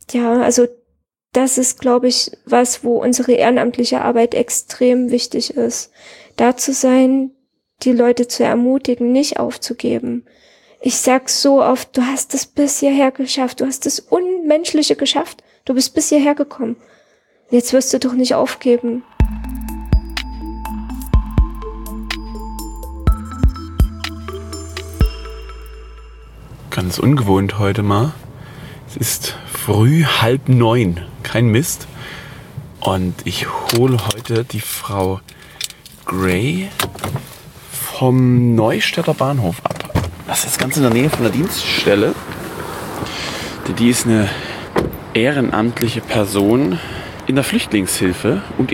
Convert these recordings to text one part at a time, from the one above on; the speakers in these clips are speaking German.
Ja, also das ist, glaube ich, was, wo unsere ehrenamtliche Arbeit extrem wichtig ist. Da zu sein, die Leute zu ermutigen, nicht aufzugeben. Ich sag so oft, du hast es bis hierher geschafft, du hast das Unmenschliche geschafft, du bist bis hierher gekommen. Jetzt wirst du doch nicht aufgeben. Ganz ungewohnt heute mal. Es ist früh 8:30, kein Mist. Und ich hole heute die Frau Gray vom Neustädter Bahnhof ab. Das ist ganz in der Nähe von der Dienststelle. Die ist eine ehrenamtliche Person in der Flüchtlingshilfe und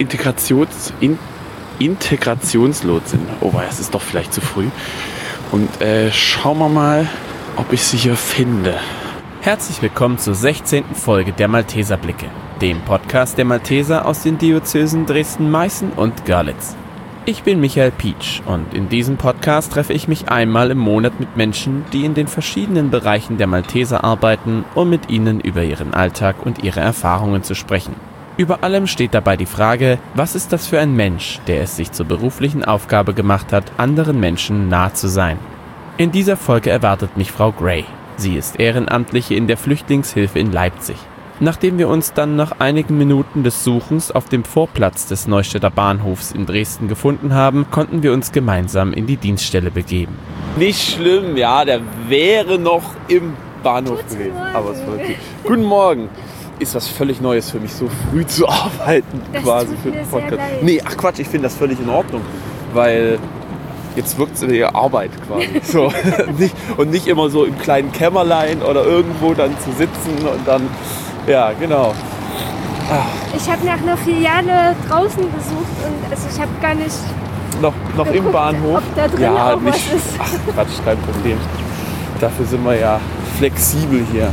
Integrationslotsin. Oh, es ist doch vielleicht zu früh. Und schauen wir mal, ob ich sie hier finde. Herzlich willkommen zur 16. Folge der Malteserblicke, dem Podcast der Malteser aus den Diözesen Dresden, Meißen und Görlitz. Ich bin Michael Pietsch und in diesem Podcast treffe ich mich einmal im Monat mit Menschen, die in den verschiedenen Bereichen der Malteser arbeiten, um mit ihnen über ihren Alltag und ihre Erfahrungen zu sprechen. Über allem steht dabei die Frage, was ist das für ein Mensch, der es sich zur beruflichen Aufgabe gemacht hat, anderen Menschen nah zu sein. In dieser Folge erwartet mich Frau Gray. Sie ist Ehrenamtliche in der Flüchtlingshilfe in Leipzig. Nachdem wir uns dann nach einigen Minuten des Suchens auf dem Vorplatz des Neustädter Bahnhofs in Dresden gefunden haben, konnten wir uns gemeinsam in die Dienststelle begeben. Nicht schlimm, ja, der wäre noch im Bahnhof gewesen. Aber es war okay. Guten Morgen. Ist was völlig Neues für mich, so früh zu arbeiten, Das quasi tut für mir den sehr Podcast. leid. Nee, ach Quatsch, ich finde das völlig in Ordnung, weil jetzt wirkt es wie Arbeit quasi. So. nicht immer so im kleinen Kämmerlein oder irgendwo dann zu sitzen und dann, ja, genau. Ich habe nach einer Filiale draußen gesucht und also ich habe gar nicht Noch geguckt, im Bahnhof. ob da drin Ja, auch nicht. was ist. Ach Quatsch, kein Problem. Dafür sind wir ja flexibel hier.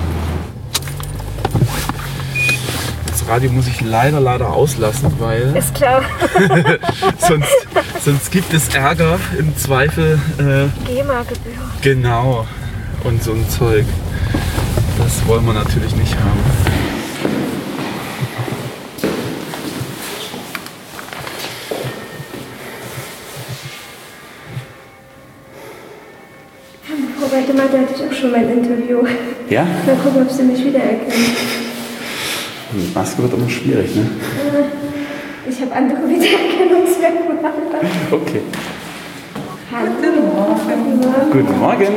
Das Radio muss ich leider auslassen, weil Ist klar. sonst gibt es Ärger, im Zweifel. GEMA-Gebühr. Genau. Und so ein Zeug. Das wollen wir natürlich nicht haben. Frau Weitemann, da hatte ich auch schon mein Interview. Ja? Mal gucken, ob Sie mich wiedererkennen. Maske wird immer schwierig, ne? Ich habe andere Wiedererkennungsmerkmale. Okay. Hallo. Guten Morgen. Guten Morgen.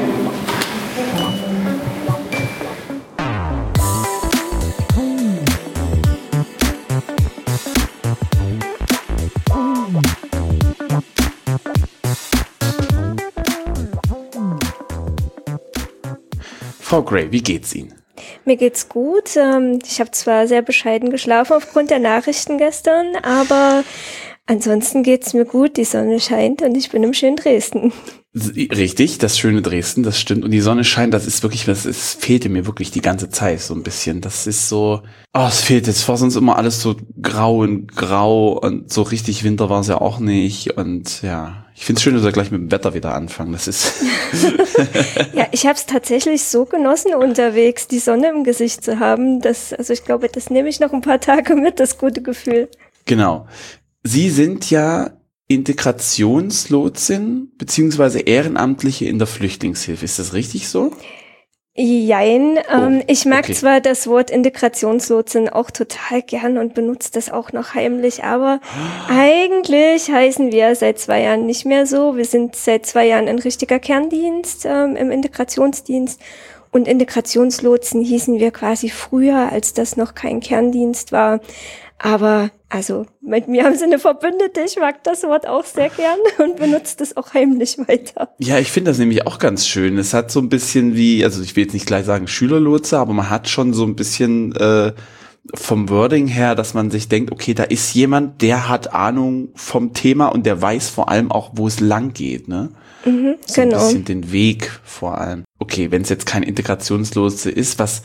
Frau Gray, wie geht's Ihnen? Mir geht's gut. Ich habe zwar sehr bescheiden geschlafen aufgrund der Nachrichten gestern, aber ansonsten geht's mir gut. Die Sonne scheint und ich bin im schönen Dresden. Richtig, das schöne Dresden, das stimmt. Und die Sonne scheint, das ist wirklich, es fehlte mir wirklich die ganze Zeit so ein bisschen. Das ist so, es fehlt jetzt. War sonst immer alles so grau und so richtig Winter war es ja auch nicht. Und ja, ich finde es schön, dass wir gleich mit dem Wetter wieder anfangen. Das ist Ja, ich habe es tatsächlich so genossen, unterwegs die Sonne im Gesicht zu haben. Also ich glaube, das nehme ich noch ein paar Tage mit, das gute Gefühl. Genau. Sie sind ja Integrationslotsin beziehungsweise Ehrenamtliche in der Flüchtlingshilfe. Ist das richtig so? Jein. Ich mag okay. zwar das Wort Integrationslotsin auch total gern und benutze das auch noch heimlich, aber eigentlich heißen wir seit 2 Jahren nicht mehr so. Wir sind seit 2 Jahren ein richtiger Kerndienst im Integrationsdienst und Integrationslotsen hießen wir quasi früher, als das noch kein Kerndienst war. Aber also mit mir haben sie eine Verbündete, ich mag das Wort auch sehr gern und benutze das auch heimlich weiter. Ja, ich finde das nämlich auch ganz schön. Es hat so ein bisschen wie, also ich will jetzt nicht gleich sagen Schülerlotse, aber man hat schon so ein bisschen vom Wording her, dass man sich denkt, okay, da ist jemand, der hat Ahnung vom Thema und der weiß vor allem auch, wo es lang geht, ne? Mhm, so genau. ein bisschen den Weg vor allem. Okay, wenn es jetzt kein Integrationslotse ist, was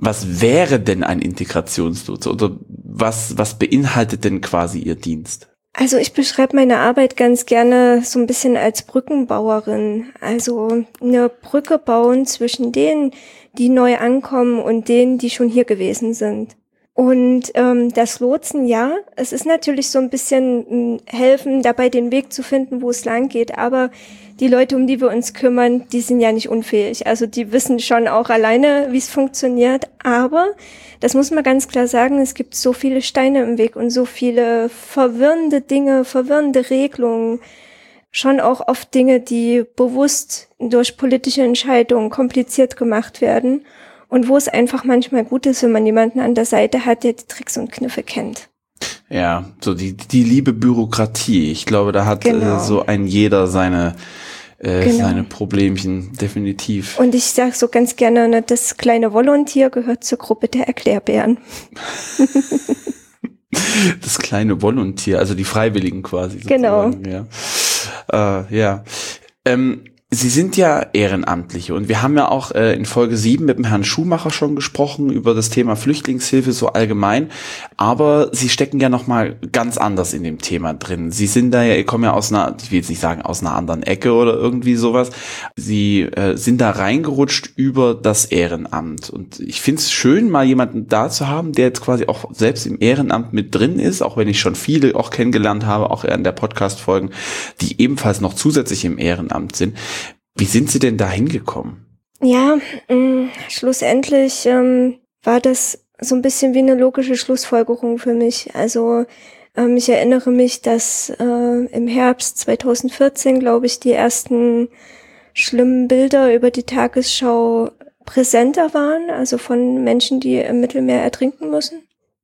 wäre denn ein Integrationslotse oder was beinhaltet denn quasi Ihr Dienst? Also ich beschreibe meine Arbeit ganz gerne so ein bisschen als Brückenbauerin. Also eine Brücke bauen zwischen denen, die neu ankommen und denen, die schon hier gewesen sind. Und das Lotsen, ja, es ist natürlich so ein bisschen helfen, dabei den Weg zu finden, wo es lang geht. Aber die Leute, um die wir uns kümmern, die sind ja nicht unfähig. Also die wissen schon auch alleine, wie es funktioniert. Aber das muss man ganz klar sagen, es gibt so viele Steine im Weg und so viele verwirrende Dinge, verwirrende Regelungen. Schon auch oft Dinge, die bewusst durch politische Entscheidungen kompliziert gemacht werden. Und wo es einfach manchmal gut ist, wenn man jemanden an der Seite hat, der die Tricks und Kniffe kennt. Ja, so die liebe Bürokratie. Ich glaube, da hat so ein jeder seine Problemchen, definitiv. Und ich sage so ganz gerne, ne, das kleine Volontier gehört zur Gruppe der Erklärbären. Das kleine Volontier, also die Freiwilligen quasi. Sozusagen. Genau. Ja. Sie sind ja Ehrenamtliche und wir haben ja auch in Folge 7 mit dem Herrn Schumacher schon gesprochen über das Thema Flüchtlingshilfe so allgemein, aber Sie stecken ja nochmal ganz anders in dem Thema drin. Sie sind da ja, ihr kommen ja aus einer, ich will jetzt nicht sagen aus einer anderen Ecke oder irgendwie sowas, Sie sind da reingerutscht über das Ehrenamt und ich finde es schön, mal jemanden da zu haben, der jetzt quasi auch selbst im Ehrenamt mit drin ist, auch wenn ich schon viele auch kennengelernt habe, auch in der Podcast-Folgen, die ebenfalls noch zusätzlich im Ehrenamt sind. Wie sind Sie denn da hingekommen? Ja, schlussendlich war das so ein bisschen wie eine logische Schlussfolgerung für mich. Also ich erinnere mich, dass im Herbst 2014, glaube ich, die ersten schlimmen Bilder über die Tagesschau präsenter waren, also von Menschen, die im Mittelmeer ertrinken müssen.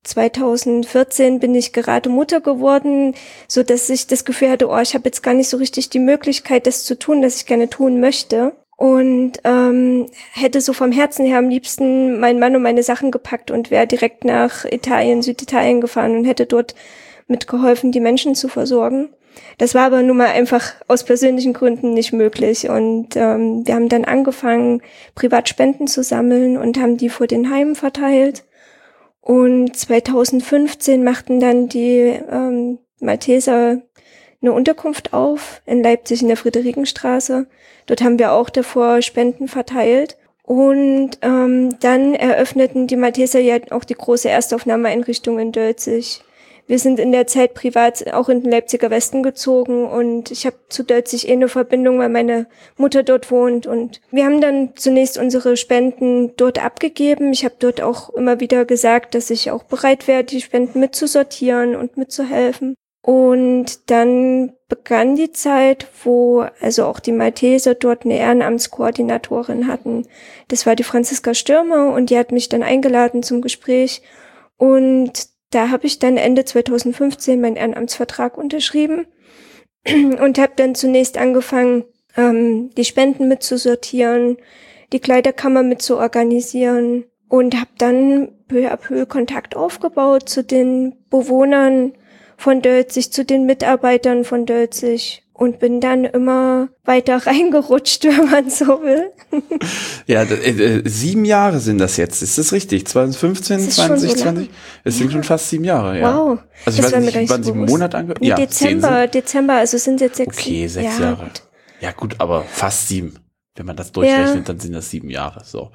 2014 bin ich gerade Mutter geworden, so dass ich das Gefühl hatte, ich habe jetzt gar nicht so richtig die Möglichkeit, das zu tun, das ich gerne tun möchte. Und hätte so vom Herzen her am liebsten meinen Mann und meine Sachen gepackt und wäre direkt nach Italien, Süditalien gefahren und hätte dort mitgeholfen, die Menschen zu versorgen. Das war aber nun mal einfach aus persönlichen Gründen nicht möglich. Und wir haben dann angefangen, Privatspenden zu sammeln und haben die vor den Heimen verteilt. Und 2015 machten dann die Malteser eine Unterkunft auf in Leipzig in der Friederikenstraße. Dort haben wir auch davor Spenden verteilt. Und dann eröffneten die Malteser ja auch die große Erstaufnahmeeinrichtung in Dölzig. Wir sind in der Zeit privat auch in den Leipziger Westen gezogen und ich habe zu Dölzig eine Verbindung, weil meine Mutter dort wohnt. Und wir haben dann zunächst unsere Spenden dort abgegeben. Ich habe dort auch immer wieder gesagt, dass ich auch bereit wäre, die Spenden mitzusortieren und mitzuhelfen. Und dann begann die Zeit, wo also auch die Malteser dort eine Ehrenamtskoordinatorin hatten. Das war die Franziska Stürmer und die hat mich dann eingeladen zum Gespräch. Und da habe ich dann Ende 2015 meinen Ehrenamtsvertrag unterschrieben und habe dann zunächst angefangen, die Spenden mitzusortieren, die Kleiderkammer mitzuorganisieren und habe dann peu à peu Kontakt aufgebaut zu den Bewohnern von Dölzig, zu den Mitarbeitern von Dölzig und bin dann immer weiter reingerutscht, wenn man so will. Ja, 7 Jahre sind das jetzt. Ist das richtig? 2015, 2020? Es sind schon fast 7 Jahre, ja. Wow. Also ich weiß nicht, wann Sie im Monat angehört? Nee, ja, Dezember, also sind jetzt 6 Jahre. Okay, 6 Jahre. Gut. Ja gut, aber fast 7. Wenn man das durchrechnet, dann sind das 7 Jahre, so.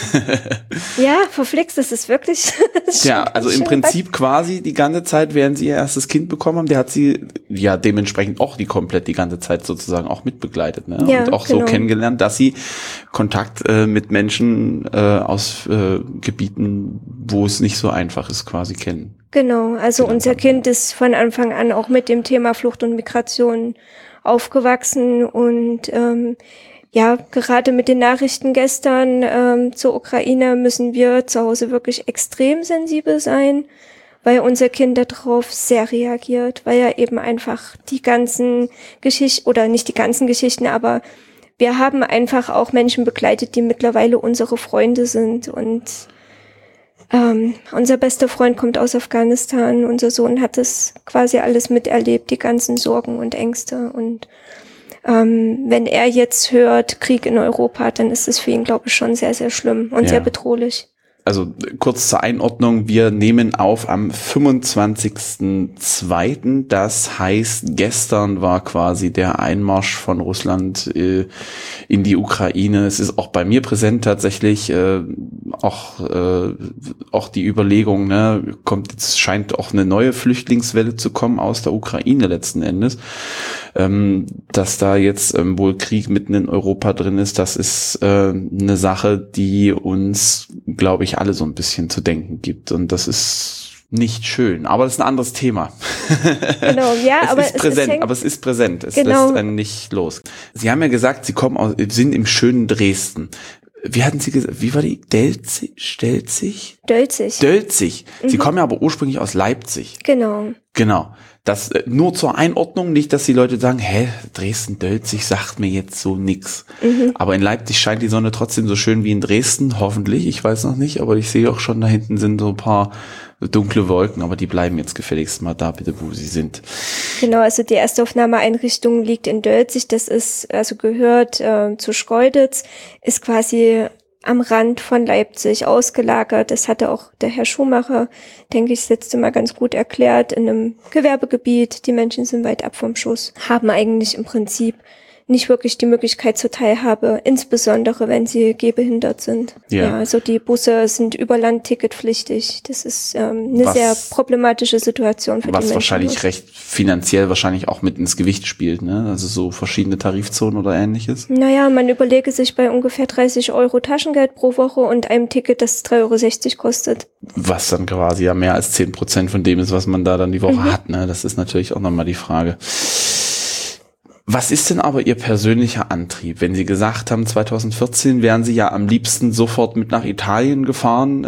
Ja, verflixt, das ist wirklich. Ja, also im Prinzip quasi die ganze Zeit, während Sie Ihr erstes Kind bekommen haben, der hat Sie ja dementsprechend auch die ganze Zeit sozusagen auch mitbegleitet, ne? Ja, und auch so kennengelernt, dass Sie Kontakt mit Menschen aus Gebieten, wo es nicht so einfach ist, quasi kennen. Genau, also unser Kind ist von Anfang an auch mit dem Thema Flucht und Migration aufgewachsen und ja, gerade mit den Nachrichten gestern zur Ukraine müssen wir zu Hause wirklich extrem sensibel sein, weil unser Kind darauf sehr reagiert, weil er eben einfach die ganzen Geschichten, oder nicht die ganzen Geschichten, aber wir haben einfach auch Menschen begleitet, die mittlerweile unsere Freunde sind und unser bester Freund kommt aus Afghanistan, unser Sohn hat das quasi alles miterlebt, die ganzen Sorgen und Ängste und wenn er jetzt hört, Krieg in Europa, dann ist es für ihn, glaube ich, schon sehr, sehr schlimm und sehr bedrohlich. also kurz zur Einordnung, wir nehmen auf am 25.02. Das heißt, gestern war quasi der Einmarsch von Russland in die Ukraine. Es ist auch bei mir präsent tatsächlich, auch die Überlegung, ne, scheint auch eine neue Flüchtlingswelle zu kommen aus der Ukraine letzten Endes. Dass da jetzt wohl Krieg mitten in Europa drin ist, das ist eine Sache, die uns, glaube ich, alle so ein bisschen zu denken gibt. Und das ist nicht schön. Aber das ist ein anderes Thema. Genau, ja, es ist präsent. Es lässt einen nicht los. Sie haben ja gesagt, Sie sind im schönen Dresden. Wie hatten Sie gesagt, wie war die? Dölzig? Dölzig. Sie kommen ja aber ursprünglich aus Leipzig. Genau. Das nur zur Einordnung, nicht, dass die Leute sagen, Dresden-Dölzig sagt mir jetzt so nix. Aber in Leipzig scheint die Sonne trotzdem so schön wie in Dresden, hoffentlich, ich weiß noch nicht, aber ich sehe auch schon, da hinten sind so ein paar dunkle Wolken, aber die bleiben jetzt gefälligst mal da, bitte, wo sie sind. Genau, also die Erstaufnahmeeinrichtung liegt in Dölzig, das ist, also gehört zu Schkeuditz, ist quasi am Rand von Leipzig ausgelagert. Das hatte auch der Herr Schumacher, denke ich, das letzte Mal ganz gut erklärt, in einem Gewerbegebiet. Die Menschen sind weit ab vom Schuss, haben eigentlich im Prinzip nicht wirklich die Möglichkeit zur Teilhabe, insbesondere wenn sie gehbehindert sind. Ja, also die Busse sind überlandticketpflichtig. Das ist eine sehr problematische Situation für die Menschen. Was wahrscheinlich recht finanziell wahrscheinlich auch mit ins Gewicht spielt, ne? Also so verschiedene Tarifzonen oder ähnliches. Naja, man überlege sich bei ungefähr 30 € Taschengeld pro Woche und einem Ticket, das 3,60 € kostet. Was dann quasi ja mehr als 10% von dem ist, was man da dann die Woche hat, ne? Das ist natürlich auch nochmal die Frage. Was ist denn aber Ihr persönlicher Antrieb? Wenn Sie gesagt haben, 2014 wären Sie ja am liebsten sofort mit nach Italien gefahren,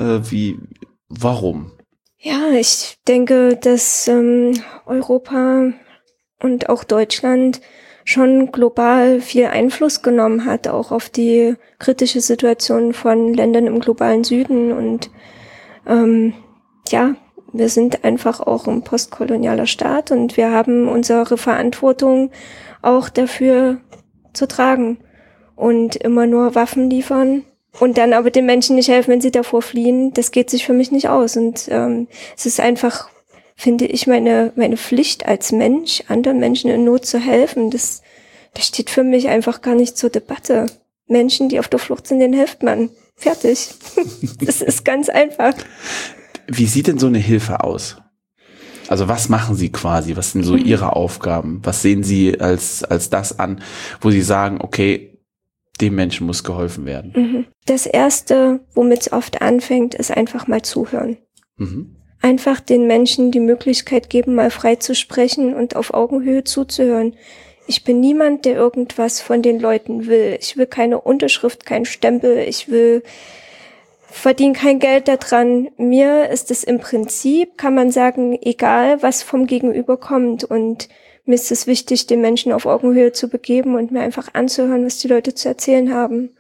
warum? Ja, ich denke, dass Europa und auch Deutschland schon global viel Einfluss genommen hat, auch auf die kritische Situation von Ländern im globalen Süden. Und wir sind einfach auch ein postkolonialer Staat und wir haben unsere Verantwortung auch dafür zu tragen und immer nur Waffen liefern und dann aber den Menschen nicht helfen, wenn sie davor fliehen, das geht sich für mich nicht aus. Und es ist einfach, finde ich, meine Pflicht als Mensch, anderen Menschen in Not zu helfen. Das steht für mich einfach gar nicht zur Debatte. Menschen, die auf der Flucht sind, denen hilft man. Fertig. Das ist ganz einfach. Wie sieht denn so eine Hilfe aus? Also was machen Sie quasi? Was sind so Ihre Aufgaben? Was sehen Sie als das an, wo Sie sagen, okay, dem Menschen muss geholfen werden? Das Erste, womit es oft anfängt, ist einfach mal zuhören. Einfach den Menschen die Möglichkeit geben, mal frei zu sprechen und auf Augenhöhe zuzuhören. Ich bin niemand, der irgendwas von den Leuten will. Ich will keine Unterschrift, keinen Stempel. Ich verdiene kein Geld daran. Mir ist es im Prinzip, kann man sagen, egal, was vom Gegenüber kommt. Und mir ist es wichtig, den Menschen auf Augenhöhe zu begeben und mir einfach anzuhören, was die Leute zu erzählen haben.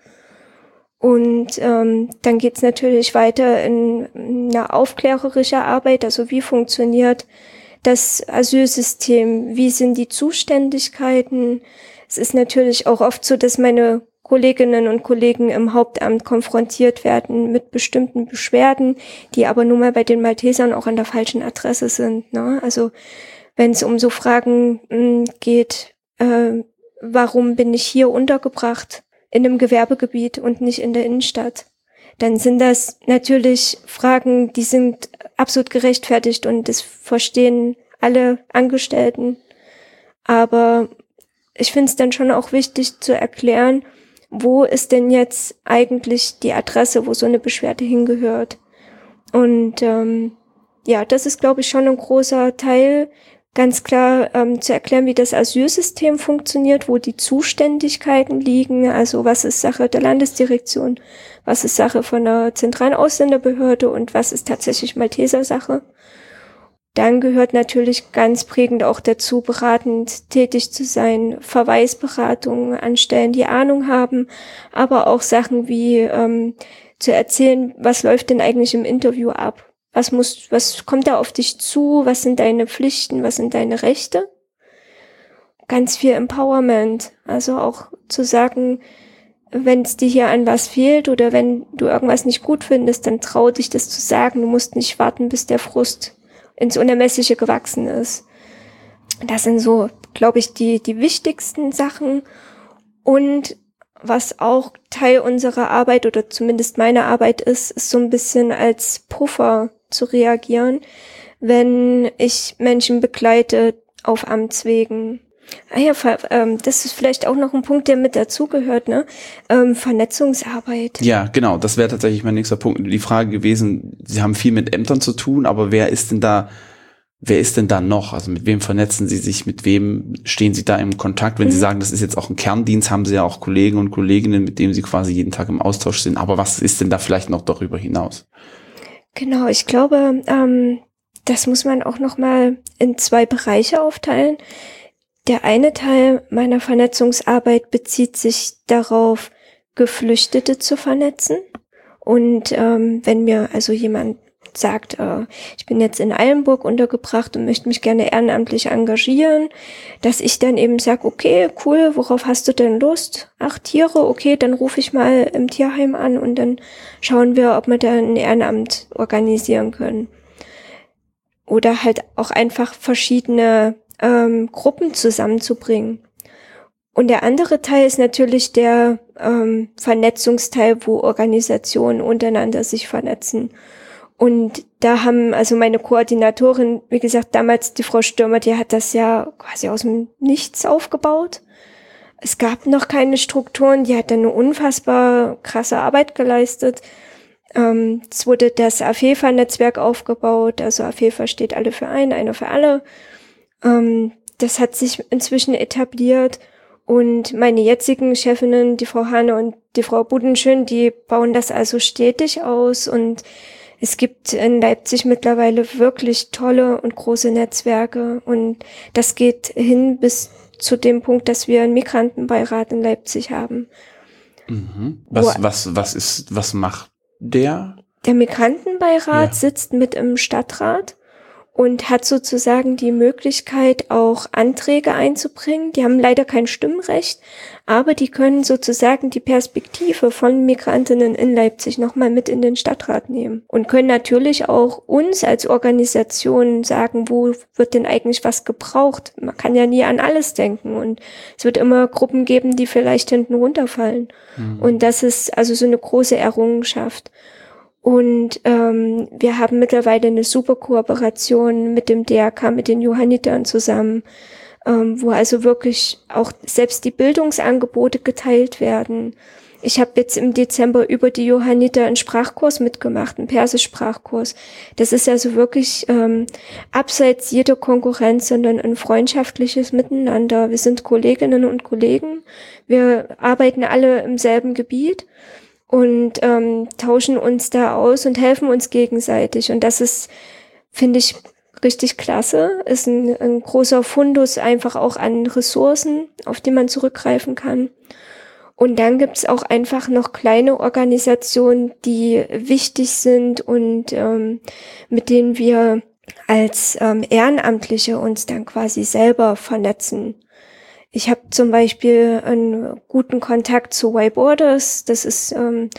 Und dann geht's natürlich weiter in eine aufklärerische Arbeit. Also wie funktioniert das Asylsystem? Wie sind die Zuständigkeiten? Es ist natürlich auch oft so, dass meine Kolleginnen und Kollegen im Hauptamt konfrontiert werden mit bestimmten Beschwerden, die aber nun mal bei den Maltesern auch an der falschen Adresse sind, ne? Also wenn es um so Fragen geht, warum bin ich hier untergebracht in einem Gewerbegebiet und nicht in der Innenstadt, dann sind das natürlich Fragen, die sind absolut gerechtfertigt und das verstehen alle Angestellten. Aber ich finde es dann schon auch wichtig zu erklären, wo ist denn jetzt eigentlich die Adresse, wo so eine Beschwerde hingehört? Und das ist, glaube ich, schon ein großer Teil, ganz klar zu erklären, wie das Asylsystem funktioniert, wo die Zuständigkeiten liegen, also was ist Sache der Landesdirektion, was ist Sache von der zentralen Ausländerbehörde und was ist tatsächlich Malteser Sache. Dann gehört natürlich ganz prägend auch dazu, beratend tätig zu sein, Verweisberatungen anstellen, die Ahnung haben, aber auch Sachen wie zu erzählen, was läuft denn eigentlich im Interview ab? Was kommt da auf dich zu? Was sind deine Pflichten? Was sind deine Rechte? Ganz viel Empowerment. Also auch zu sagen, wenn es dir hier an was fehlt oder wenn du irgendwas nicht gut findest, dann trau dich das zu sagen. Du musst nicht warten, bis der Frust ins Unermessliche gewachsen ist. Das sind so, glaube ich, die wichtigsten Sachen. Und was auch Teil unserer Arbeit oder zumindest meiner Arbeit ist so ein bisschen als Puffer zu reagieren, wenn ich Menschen begleite auf Amtswegen. Das ist vielleicht auch noch ein Punkt, der mit dazugehört, ne? Vernetzungsarbeit. Ja, genau, das wäre tatsächlich mein nächster Punkt. Die Frage gewesen, Sie haben viel mit Ämtern zu tun, aber wer ist denn da noch? Also mit wem vernetzen Sie sich, mit wem stehen Sie da im Kontakt? Wenn Sie sagen, das ist jetzt auch ein Kerndienst, haben Sie ja auch Kollegen und Kolleginnen, mit denen Sie quasi jeden Tag im Austausch sind. Aber was ist denn da vielleicht noch darüber hinaus? Genau, ich glaube, das muss man auch noch mal in 2 Bereiche aufteilen. Der eine Teil meiner Vernetzungsarbeit bezieht sich darauf, Geflüchtete zu vernetzen. Und wenn mir also jemand sagt, ich bin jetzt in Eilenburg untergebracht und möchte mich gerne ehrenamtlich engagieren, dass ich dann eben sage, okay, cool, worauf hast du denn Lust? Ach, Tiere, okay, dann rufe ich mal im Tierheim an und dann schauen wir, ob wir da ein Ehrenamt organisieren können. Oder halt auch einfach verschiedene Gruppen zusammenzubringen. Und der andere Teil ist natürlich der Vernetzungsteil, wo Organisationen untereinander sich vernetzen. Und da haben also meine Koordinatorin, wie gesagt, damals die Frau Stürmer, die hat das ja quasi aus dem Nichts aufgebaut. Es gab noch keine Strukturen, die hat dann eine unfassbar krasse Arbeit geleistet. Es wurde das AFEFA-Netzwerk aufgebaut, also AFEFA steht alle für einen, einer für alle. Das hat sich inzwischen etabliert und meine jetzigen Chefinnen, die Frau Hane und die Frau Budenschön, die bauen das also stetig aus und es gibt in Leipzig mittlerweile wirklich tolle und große Netzwerke und das geht hin bis zu dem Punkt, dass wir einen Migrantenbeirat in Leipzig haben. Mhm. Was macht der? Der Migrantenbeirat sitzt mit im Stadtrat und hat sozusagen die Möglichkeit, auch Anträge einzubringen. Die haben leider kein Stimmrecht, aber die können sozusagen die Perspektive von Migrantinnen in Leipzig nochmal mit in den Stadtrat nehmen und können natürlich auch uns als Organisation sagen, wo wird denn eigentlich was gebraucht. Man kann ja nie an alles denken und es wird immer Gruppen geben, die vielleicht hinten runterfallen. Mhm. Und das ist also so eine große Errungenschaft. Und wir haben mittlerweile eine super Kooperation mit dem DRK, mit den Johannitern zusammen, wo also wirklich auch selbst die Bildungsangebote geteilt werden. Ich habe jetzt im Dezember über die Johanniter einen Sprachkurs mitgemacht, einen Persisch-Sprachkurs. Das ist also wirklich abseits jeder Konkurrenz, sondern ein freundschaftliches Miteinander. Wir sind Kolleginnen und Kollegen, wir arbeiten alle im selben Gebiet und tauschen uns da aus und helfen uns gegenseitig. Und das ist, finde ich, richtig klasse. Ist ein großer Fundus einfach auch an Ressourcen, auf die man zurückgreifen kann. Und dann gibt's auch einfach noch kleine Organisationen, die wichtig sind und mit denen wir als Ehrenamtliche uns dann quasi selber vernetzen. Ich habe zum Beispiel einen guten Kontakt zu Y Borders. Das ist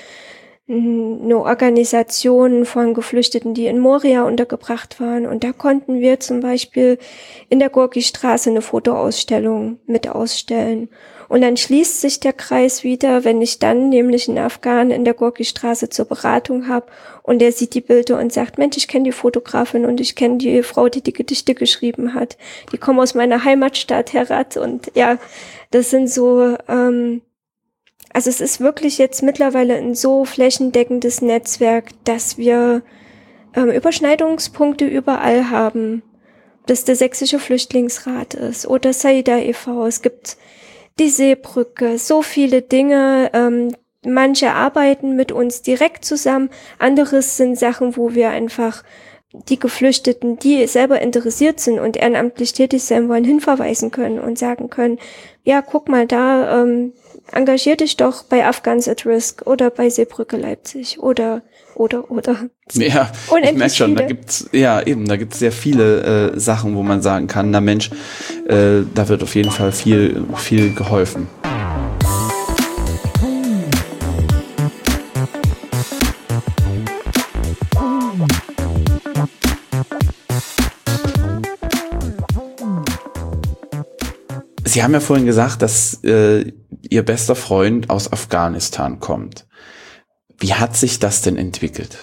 eine Organisation von Geflüchteten, die in Moria untergebracht waren. Und da konnten wir zum Beispiel in der Gorki-Straße eine Fotoausstellung mit ausstellen. Und dann schließt sich der Kreis wieder, wenn ich dann nämlich einen Afghanen in der Gorki-Straße zur Beratung habe und der sieht die Bilder und sagt, Mensch, ich kenne die Fotografin und ich kenne die Frau, die die Gedichte geschrieben hat. Die kommen aus meiner Heimatstadt Herat und ja, das sind so, also es ist wirklich jetzt mittlerweile ein so flächendeckendes Netzwerk, dass wir Überschneidungspunkte überall haben. Ob das der Sächsische Flüchtlingsrat ist oder Saida e.V. Es gibt die Seebrücke, so viele Dinge. Manche arbeiten mit uns direkt zusammen, anderes sind Sachen, wo wir einfach die Geflüchteten, die selber interessiert sind und ehrenamtlich tätig sein wollen, hinverweisen können und sagen können, ja, guck mal da, engagier dich doch bei Afghans at Risk oder bei Seebrücke Leipzig oder. Ja, ich merke schon, da gibt's sehr viele Sachen, wo man sagen kann, na Mensch, da wird auf jeden Fall viel geholfen. Sie haben ja vorhin gesagt, dass Ihr bester Freund aus Afghanistan kommt. Wie hat sich das denn entwickelt?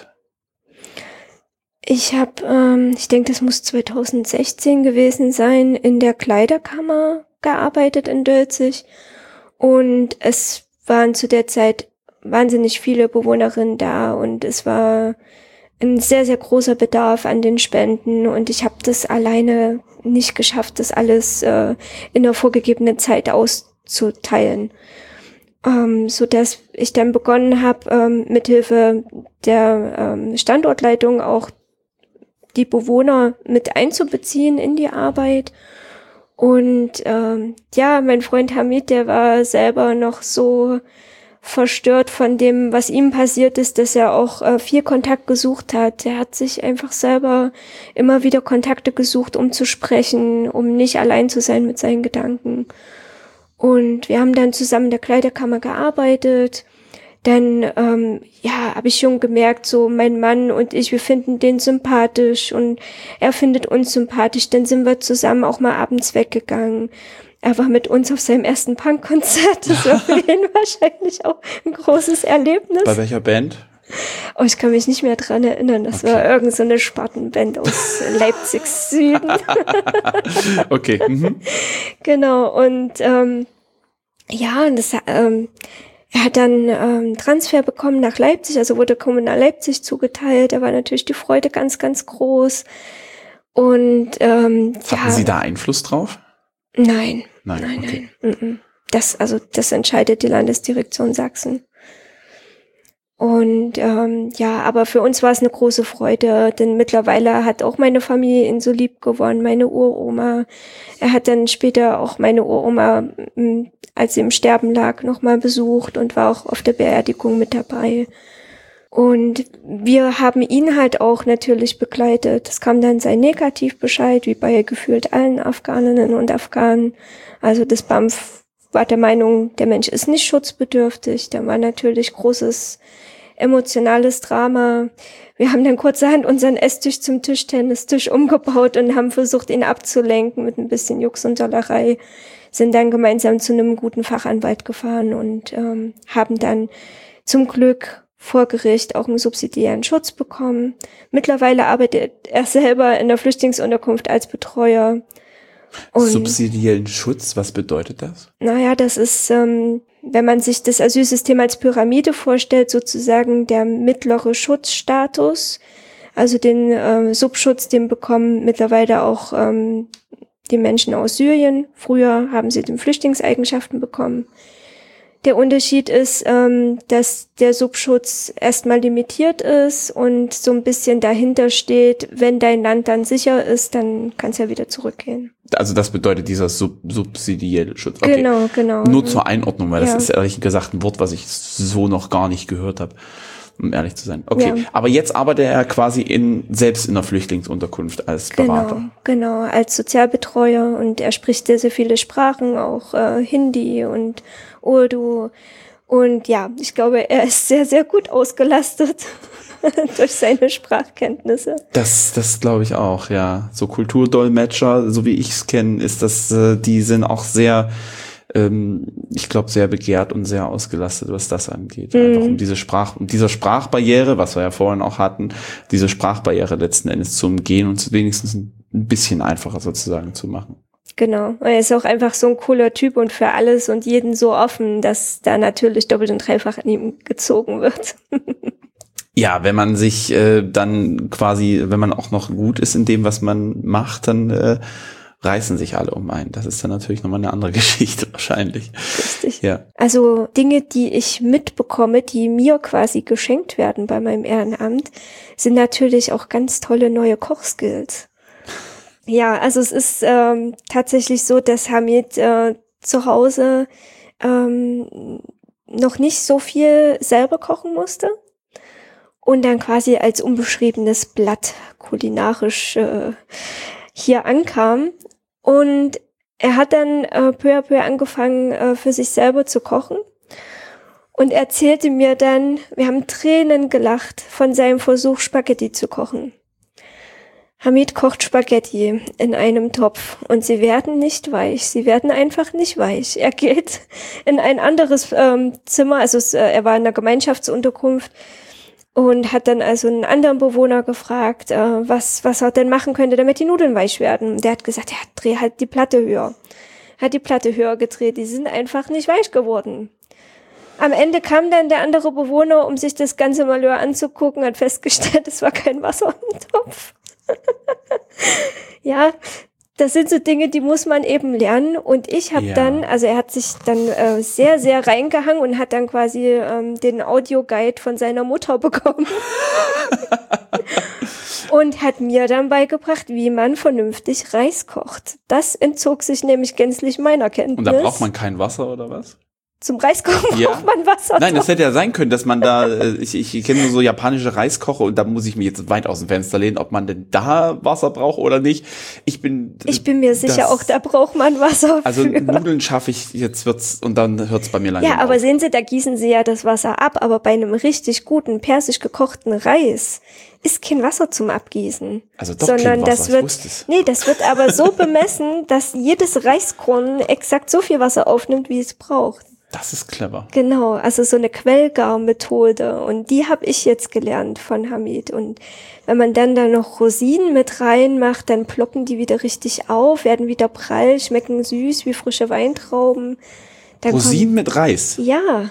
Ich denke, das muss 2016 gewesen sein, in der Kleiderkammer gearbeitet in Dölzig. Und es waren zu der Zeit wahnsinnig viele Bewohnerinnen da und es war ein sehr, sehr großer Bedarf an den Spenden und ich habe das alleine nicht geschafft, das alles in der vorgegebenen Zeit auszuteilen. So dass ich dann begonnen habe, mithilfe der Standortleitung auch die Bewohner mit einzubeziehen in die Arbeit. Und mein Freund Hamid, der war selber noch so verstört von dem, was ihm passiert ist, dass er auch viel Kontakt gesucht hat. Er hat sich einfach selber immer wieder Kontakte gesucht, um zu sprechen, um nicht allein zu sein mit seinen Gedanken. Und wir haben dann zusammen in der Kleiderkammer gearbeitet. Dann habe ich schon gemerkt, so mein Mann und ich, wir finden den sympathisch und er findet uns sympathisch. Dann sind wir zusammen auch mal abends weggegangen. Er war mit uns auf seinem ersten Punkkonzert. Das war für ihn wahrscheinlich auch ein großes Erlebnis. Bei welcher Band? Oh, ich kann mich nicht mehr dran erinnern. Das war irgend so eine Spartenband aus Leipzigs Süden. Okay. Mhm. Genau. Und er hat dann Transfer bekommen nach Leipzig, also wurde Kommunal Leipzig zugeteilt. Da war natürlich die Freude ganz, ganz groß. Und hatten Sie da Einfluss drauf? Nein. Okay. Nein. Das entscheidet die Landesdirektion Sachsen. Und aber für uns war es eine große Freude, denn mittlerweile hat auch meine Familie ihn so lieb gewonnen, meine Uroma. Er hat dann später auch meine Uroma, als sie im Sterben lag, nochmal besucht und war auch auf der Beerdigung mit dabei. Und wir haben ihn halt auch natürlich begleitet. Es kam dann sein Negativbescheid, wie bei gefühlt allen Afghaninnen und Afghanen. Also das BAMF war der Meinung, der Mensch ist nicht schutzbedürftig. Da war natürlich großes emotionales Drama. Wir haben dann kurzerhand unseren Esstisch zum Tischtennistisch umgebaut und haben versucht, ihn abzulenken mit ein bisschen Jux und Dollerei. Sind dann gemeinsam zu einem guten Fachanwalt gefahren und haben dann zum Glück vor Gericht auch einen subsidiären Schutz bekommen. Mittlerweile arbeitet er selber in der Flüchtlingsunterkunft als Betreuer. Und subsidiären Schutz, was bedeutet das? Naja, das ist, wenn man sich das Asylsystem als Pyramide vorstellt, sozusagen der mittlere Schutzstatus. Also den Subschutz, den bekommen mittlerweile auch die Menschen aus Syrien. Früher haben sie den Flüchtlingseigenschaften bekommen. Der Unterschied ist, dass der Subschutz erstmal limitiert ist und so ein bisschen dahinter steht, wenn dein Land dann sicher ist, dann kannst du ja wieder zurückgehen. Also das bedeutet dieser subsidiäre Schutz. Okay. Genau. Nur zur Einordnung, weil das ist ehrlich gesagt ein Wort, was ich so noch gar nicht gehört habe, um ehrlich zu sein. Okay, aber jetzt arbeitet er quasi selbst in der Flüchtlingsunterkunft als Berater. Genau, als Sozialbetreuer und er spricht sehr, sehr viele Sprachen, auch Hindi und Urdu. Und ja, ich glaube, er ist sehr, sehr gut ausgelastet durch seine Sprachkenntnisse. Das glaube ich auch, ja. So Kulturdolmetscher, so wie ich es kenne, ist das, die sind auch sehr, ich glaube, sehr begehrt und sehr ausgelastet, was das angeht. Einfach um dieser Sprachbarriere, was wir ja vorhin auch hatten, diese Sprachbarriere letzten Endes zu umgehen und es wenigstens ein bisschen einfacher sozusagen zu machen. Genau. Er ist auch einfach so ein cooler Typ und für alles und jeden so offen, dass da natürlich doppelt und dreifach an ihm gezogen wird. Ja, wenn man sich dann quasi, wenn man auch noch gut ist in dem, was man macht, dann reißen sich alle um einen. Das ist dann natürlich nochmal eine andere Geschichte wahrscheinlich. Richtig. Ja. Also Dinge, die ich mitbekomme, die mir quasi geschenkt werden bei meinem Ehrenamt, sind natürlich auch ganz tolle neue Kochskills. Ja, also es ist tatsächlich so, dass Hamid zu Hause noch nicht so viel selber kochen musste und dann quasi als unbeschriebenes Blatt kulinarisch hier ankam. Und er hat dann peu à peu angefangen, für sich selber zu kochen und erzählte mir dann, wir haben Tränen gelacht von seinem Versuch, Spaghetti zu kochen. Hamid kocht Spaghetti in einem Topf und sie werden nicht weich. Sie werden einfach nicht weich. Er geht in ein anderes Zimmer, also er war in einer Gemeinschaftsunterkunft und hat dann also einen anderen Bewohner gefragt, was er denn machen könnte, damit die Nudeln weich werden. Der hat gesagt, ja, dreh halt die Platte höher. Hat die Platte höher gedreht, die sind einfach nicht weich geworden. Am Ende kam dann der andere Bewohner, um sich das ganze Malheur anzugucken, hat festgestellt, es war kein Wasser im Topf. Ja, das sind so Dinge, die muss man eben lernen. Und ich habe dann, also er hat sich dann sehr, sehr reingehangen und hat dann quasi den Audioguide von seiner Mutter bekommen. Und hat mir dann beigebracht, wie man vernünftig Reis kocht. Das entzog sich nämlich gänzlich meiner Kenntnis. Und da braucht man kein Wasser oder was? Zum Reiskochen braucht man Wasser. Nein, das hätte ja sein können, dass man da, ich kenne nur so japanische Reiskocher und da muss ich mich jetzt weit aus dem Fenster lehnen, ob man denn da Wasser braucht oder nicht. Ich bin mir sicher, auch da braucht man Wasser. Also Nudeln schaffe ich, jetzt wird's, und dann hört's bei mir langsam Ja, aber auf. sehen Sie, da gießen Sie ja das Wasser ab, aber bei einem richtig guten persisch gekochten Reis ist kein Wasser zum Abgießen. Also doch sondern kein Wasser, das wird aber so bemessen, dass jedes Reiskorn exakt so viel Wasser aufnimmt, wie es braucht. Das ist clever. Genau, also so eine Quellgar-Methode und die habe ich jetzt gelernt von Hamid. Und wenn man dann da noch Rosinen mit reinmacht, dann ploppen die wieder richtig auf, werden wieder prall, schmecken süß wie frische Weintrauben. Dann Rosinen mit Reis?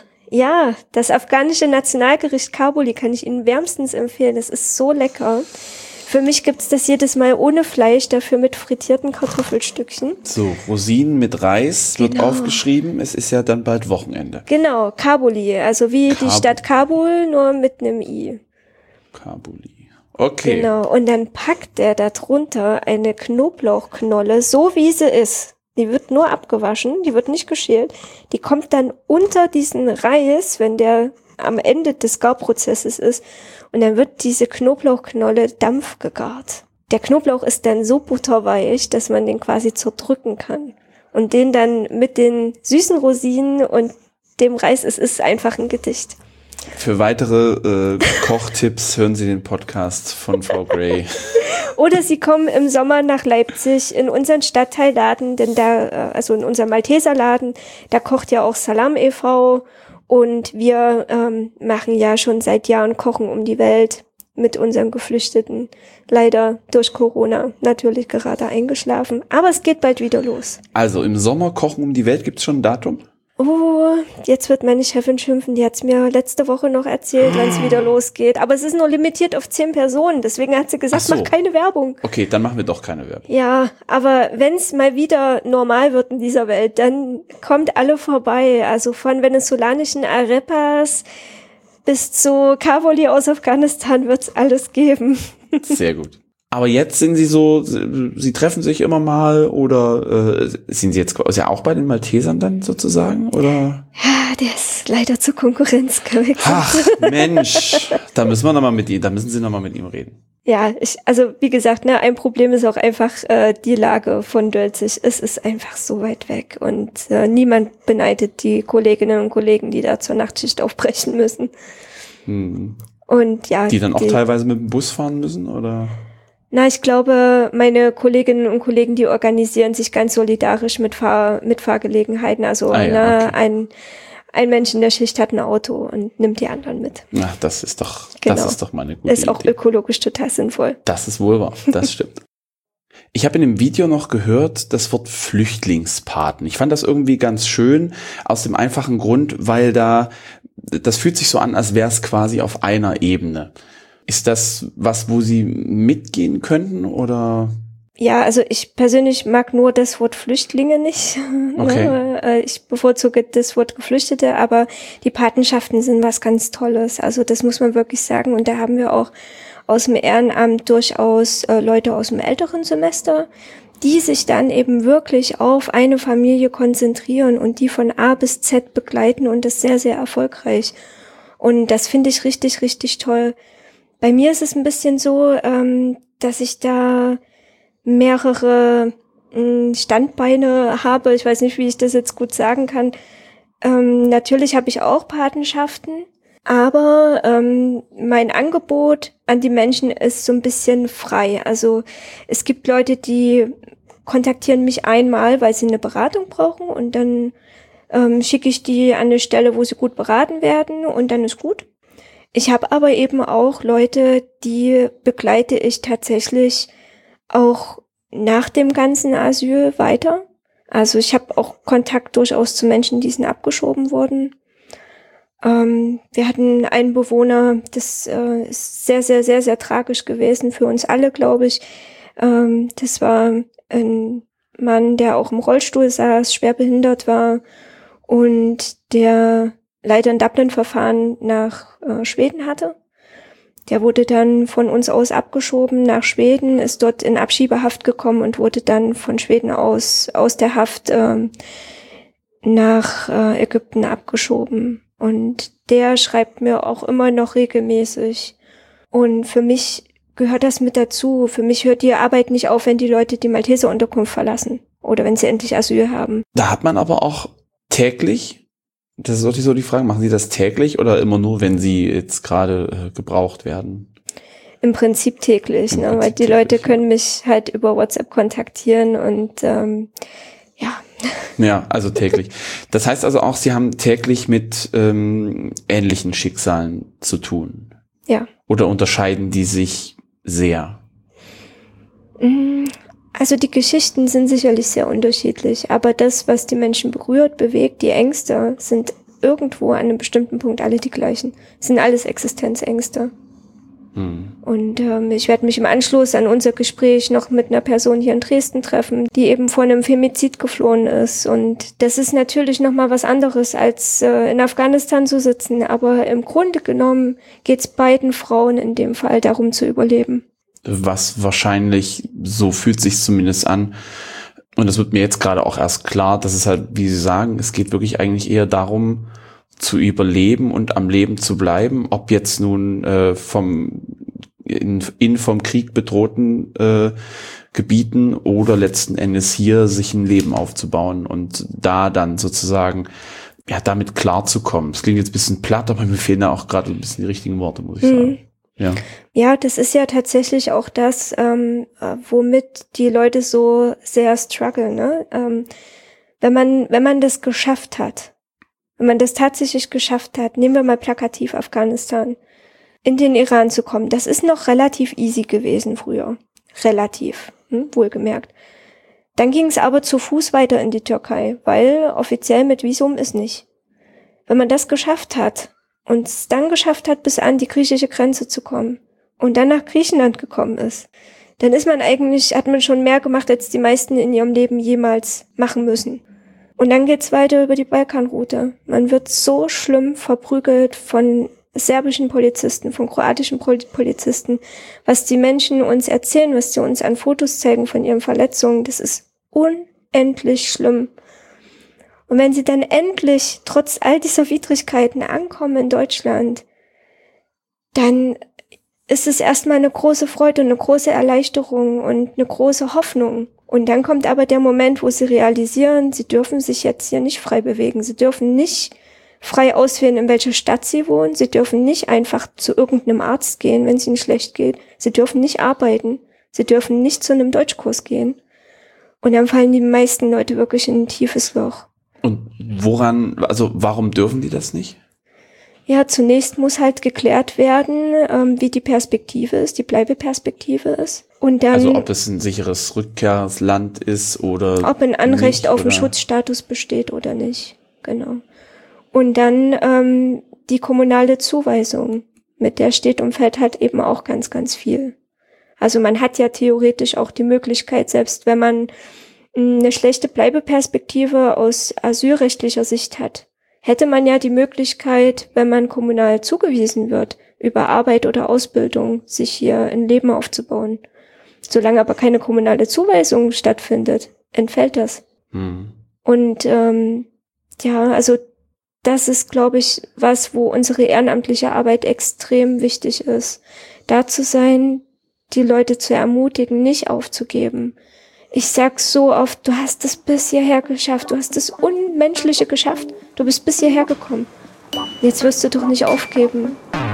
Ja, das afghanische Nationalgericht Kabuli kann ich Ihnen wärmstens empfehlen. Das ist so lecker. Für mich gibt's das jedes Mal ohne Fleisch, dafür mit frittierten Kartoffelstückchen. So, Rosinen mit Reis wird aufgeschrieben. Es ist ja dann bald Wochenende. Genau, Kabuli, also wie die Stadt Kabul, nur mit einem I. Kabuli. Okay. Genau, und dann packt der da drunter eine Knoblauchknolle, so wie sie ist. Die wird nur abgewaschen, die wird nicht geschält. Die kommt dann unter diesen Reis, wenn der am Ende des Garprozesses ist. Und dann wird diese Knoblauchknolle dampfgegart. Der Knoblauch ist dann so butterweich, dass man den quasi zerdrücken kann. Und den dann mit den süßen Rosinen und dem Reis, es ist einfach ein Gedicht. Für weitere Kochtipps hören Sie den Podcast von Frau Gray. Oder Sie kommen im Sommer nach Leipzig in unseren Stadtteilladen, denn da, also in unserem Malteserladen, da kocht ja auch Salam e.V., und wir machen ja schon seit Jahren Kochen um die Welt mit unseren Geflüchteten. Leider durch Corona natürlich gerade eingeschlafen. Aber es geht bald wieder los. Also im Sommer Kochen um die Welt, gibt's schon ein Datum? Oh, jetzt wird meine Chefin schimpfen. Die hat's mir letzte Woche noch erzählt, wann es wieder losgeht. Aber es ist nur limitiert auf 10 Personen. Deswegen hat sie gesagt, mach keine Werbung. Okay, dann machen wir doch keine Werbung. Ja, aber wenn's mal wieder normal wird in dieser Welt, dann kommt alle vorbei. Also von venezolanischen Arepas bis zu Kavoli aus Afghanistan wird's alles geben. Sehr gut. Aber jetzt sind Sie so, Sie treffen sich immer mal oder sind Sie jetzt ja auch bei den Maltesern dann sozusagen? Oder? Ja, der ist leider zur Konkurrenz gewechselt. Ach Mensch, da müssen Sie nochmal mit ihm reden. Ja, also wie gesagt, ein Problem ist auch einfach die Lage von Dölzig. Es ist einfach so weit weg und niemand beneidet die Kolleginnen und Kollegen, die da zur Nachtschicht aufbrechen müssen. Und ja. Die dann auch teilweise mit dem Bus fahren müssen, oder? Na, ich glaube, meine Kolleginnen und Kollegen, die organisieren sich ganz solidarisch mit Fahrgelegenheiten. Also okay. Ein Mensch in der Schicht hat ein Auto und nimmt die anderen mit. Na, das ist doch mal eine gute Idee. Ist auch ökologisch total sinnvoll. Das ist wohl wahr, das stimmt. Ich habe in dem Video noch gehört, das Wort Flüchtlingspaten. Ich fand das irgendwie ganz schön, aus dem einfachen Grund, weil das fühlt sich so an, als wäre es quasi auf einer Ebene. Ist das was, wo Sie mitgehen könnten, oder? Ja, also ich persönlich mag nur das Wort Flüchtlinge nicht. Okay. Ich bevorzuge das Wort Geflüchtete, aber die Patenschaften sind was ganz Tolles. Also das muss man wirklich sagen. Und da haben wir auch aus dem Ehrenamt durchaus Leute aus dem älteren Semester, die sich dann eben wirklich auf eine Familie konzentrieren und die von A bis Z begleiten und das sehr, sehr erfolgreich. Und das finde ich richtig, richtig toll. Bei mir ist es ein bisschen so, dass ich da mehrere Standbeine habe. Ich weiß nicht, wie ich das jetzt gut sagen kann. Natürlich habe ich auch Patenschaften, Aber mein Angebot an die Menschen ist so ein bisschen frei. Also es gibt Leute, die kontaktieren mich einmal, weil sie eine Beratung brauchen und dann schicke ich die an eine Stelle, wo sie gut beraten werden und dann ist gut. Ich habe aber eben auch Leute, die begleite ich tatsächlich auch nach dem ganzen Asyl weiter. Also ich habe auch Kontakt durchaus zu Menschen, die sind abgeschoben wurden. Wir hatten einen Bewohner, das ist sehr, sehr, sehr, sehr tragisch gewesen für uns alle, glaube ich. Das war ein Mann, der auch im Rollstuhl saß, schwer behindert war und der leider ein Dublin-Verfahren nach Schweden hatte. Der wurde dann von uns aus abgeschoben nach Schweden, ist dort in Abschiebehaft gekommen und wurde dann von Schweden aus der Haft nach Ägypten abgeschoben. Und der schreibt mir auch immer noch regelmäßig. Und für mich gehört das mit dazu. Für mich hört die Arbeit nicht auf, wenn die Leute die Malteser-Unterkunft verlassen oder wenn sie endlich Asyl haben. Da hat man aber auch täglich, das ist auch so die Frage, machen Sie das täglich oder immer nur, wenn Sie jetzt gerade gebraucht werden? Im Prinzip täglich, ne? Weil die Leute können mich halt über WhatsApp kontaktieren und ja. Ja, also täglich. Das heißt also auch, Sie haben täglich mit ähnlichen Schicksalen zu tun? Ja. Oder unterscheiden die sich sehr? Also die Geschichten sind sicherlich sehr unterschiedlich, aber das, was die Menschen berührt, bewegt, die Ängste, sind irgendwo an einem bestimmten Punkt alle die gleichen. Das sind alles Existenzängste. Und ich werde mich im Anschluss an unser Gespräch noch mit einer Person hier in Dresden treffen, die eben vor einem Femizid geflohen ist. Und das ist natürlich nochmal was anderes, als in Afghanistan zu sitzen. Aber im Grunde genommen geht es beiden Frauen in dem Fall darum zu überleben. Was wahrscheinlich, so fühlt sich zumindest an, und das wird mir jetzt gerade auch erst klar, dass es halt, wie Sie sagen, es geht wirklich eigentlich eher darum, zu überleben und am Leben zu bleiben, ob jetzt nun vom Krieg bedrohten Gebieten oder letzten Endes hier sich ein Leben aufzubauen und da dann sozusagen ja damit klarzukommen. Es klingt jetzt ein bisschen platt, aber mir fehlen da auch gerade ein bisschen die richtigen Worte, muss ich sagen. Ja, das ist ja tatsächlich auch das, womit die Leute so sehr strugglen, ne? Wenn man das geschafft hat, wenn man das tatsächlich geschafft hat, nehmen wir mal plakativ Afghanistan, in den Iran zu kommen, das ist noch relativ easy gewesen früher. Relativ, wohlgemerkt. Dann ging es aber zu Fuß weiter in die Türkei, weil offiziell mit Visum ist nicht. Wenn man das geschafft hat und es dann geschafft hat, bis an die griechische Grenze zu kommen und dann nach Griechenland gekommen ist, dann hat man schon mehr gemacht, als die meisten in ihrem Leben jemals machen müssen. Und dann geht's weiter über die Balkanroute. Man wird so schlimm verprügelt von serbischen Polizisten, von kroatischen Polizisten, was die Menschen uns erzählen, was sie uns an Fotos zeigen von ihren Verletzungen, das ist unendlich schlimm. Und wenn sie dann endlich trotz all dieser Widrigkeiten ankommen in Deutschland, dann ist es erstmal eine große Freude und eine große Erleichterung und eine große Hoffnung. Und dann kommt aber der Moment, wo sie realisieren, sie dürfen sich jetzt hier nicht frei bewegen. Sie dürfen nicht frei auswählen, in welcher Stadt sie wohnen. Sie dürfen nicht einfach zu irgendeinem Arzt gehen, wenn es ihnen schlecht geht. Sie dürfen nicht arbeiten. Sie dürfen nicht zu einem Deutschkurs gehen. Und dann fallen die meisten Leute wirklich in ein tiefes Loch. Und warum dürfen die das nicht? Ja, zunächst muss halt geklärt werden, wie die Perspektive ist, die Bleibeperspektive ist. Und dann, also ob es ein sicheres Rückkehrsland ist oder ob ein Anrecht nicht, auf einen Schutzstatus besteht oder nicht. Genau. Und dann die kommunale Zuweisung, mit der steht und fällt halt eben auch ganz, ganz viel. Also man hat ja theoretisch auch die Möglichkeit, selbst wenn man eine schlechte Bleibeperspektive aus asylrechtlicher Sicht hat, hätte man ja die Möglichkeit, wenn man kommunal zugewiesen wird, über Arbeit oder Ausbildung sich hier ein Leben aufzubauen. Solange aber keine kommunale Zuweisung stattfindet, entfällt das. Und also das ist, glaube ich, was, wo unsere ehrenamtliche Arbeit extrem wichtig ist. Da zu sein, die Leute zu ermutigen, nicht aufzugeben. Ich sag so oft, du hast es bis hierher geschafft, du hast das Unmenschliche geschafft, du bist bis hierher gekommen. Jetzt wirst du doch nicht aufgeben.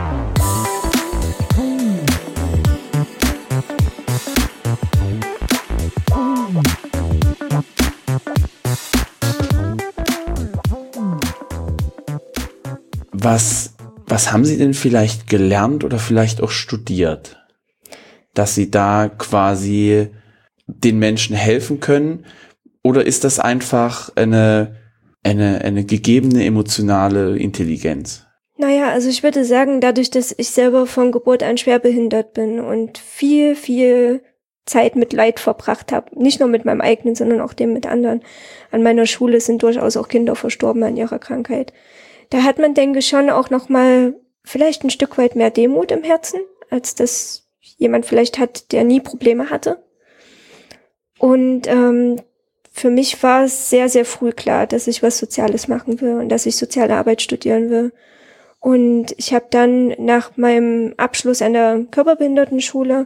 Was haben Sie denn vielleicht gelernt oder vielleicht auch studiert, dass Sie da quasi den Menschen helfen können? Oder ist das einfach eine gegebene emotionale Intelligenz? Naja, also ich würde sagen, dadurch, dass ich selber von Geburt an schwerbehindert bin und viel, viel Zeit mit Leid verbracht habe, nicht nur mit meinem eigenen, sondern auch dem mit anderen. An meiner Schule sind durchaus auch Kinder verstorben an ihrer Krankheit. Da hat man, denke ich, schon auch nochmal vielleicht ein Stück weit mehr Demut im Herzen, als das jemand vielleicht hat, der nie Probleme hatte. Und für mich war es sehr, sehr früh klar, dass ich was Soziales machen will und dass ich soziale Arbeit studieren will. Und ich habe dann nach meinem Abschluss an der Körperbehindertenschule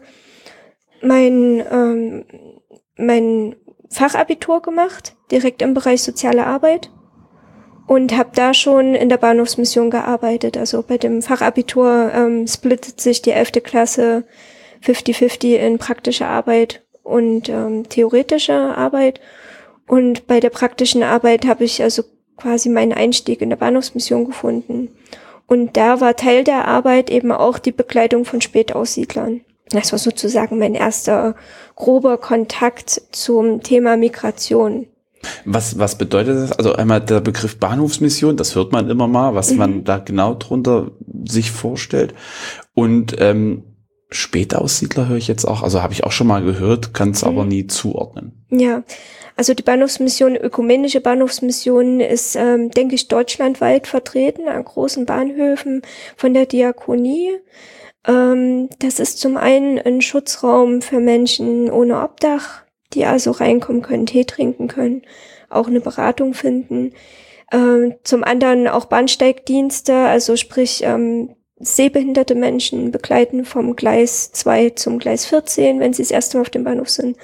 mein Fachabitur gemacht, direkt im Bereich soziale Arbeit. Und habe da schon in der Bahnhofsmission gearbeitet. Also bei dem Fachabitur splittet sich die 11. Klasse 50-50 in praktische Arbeit und theoretische Arbeit. Und bei der praktischen Arbeit habe ich also quasi meinen Einstieg in der Bahnhofsmission gefunden. Und da war Teil der Arbeit eben auch die Begleitung von Spätaussiedlern. Das war sozusagen mein erster grober Kontakt zum Thema Migration. Was bedeutet das? Also einmal der Begriff Bahnhofsmission, das hört man immer mal, was man da genau drunter sich vorstellt. Und Spätaussiedler höre ich jetzt auch, also habe ich auch schon mal gehört, kann es aber nie zuordnen. Ja, also die Bahnhofsmission, ökumenische Bahnhofsmission ist, denke ich, deutschlandweit vertreten an großen Bahnhöfen von der Diakonie. Das ist zum einen ein Schutzraum für Menschen ohne Obdach, die also reinkommen können, Tee trinken können, auch eine Beratung finden. Zum anderen auch Bahnsteigdienste, also sprich sehbehinderte Menschen begleiten vom Gleis 2 zum Gleis 14, wenn sie das erste Mal auf dem Bahnhof sind.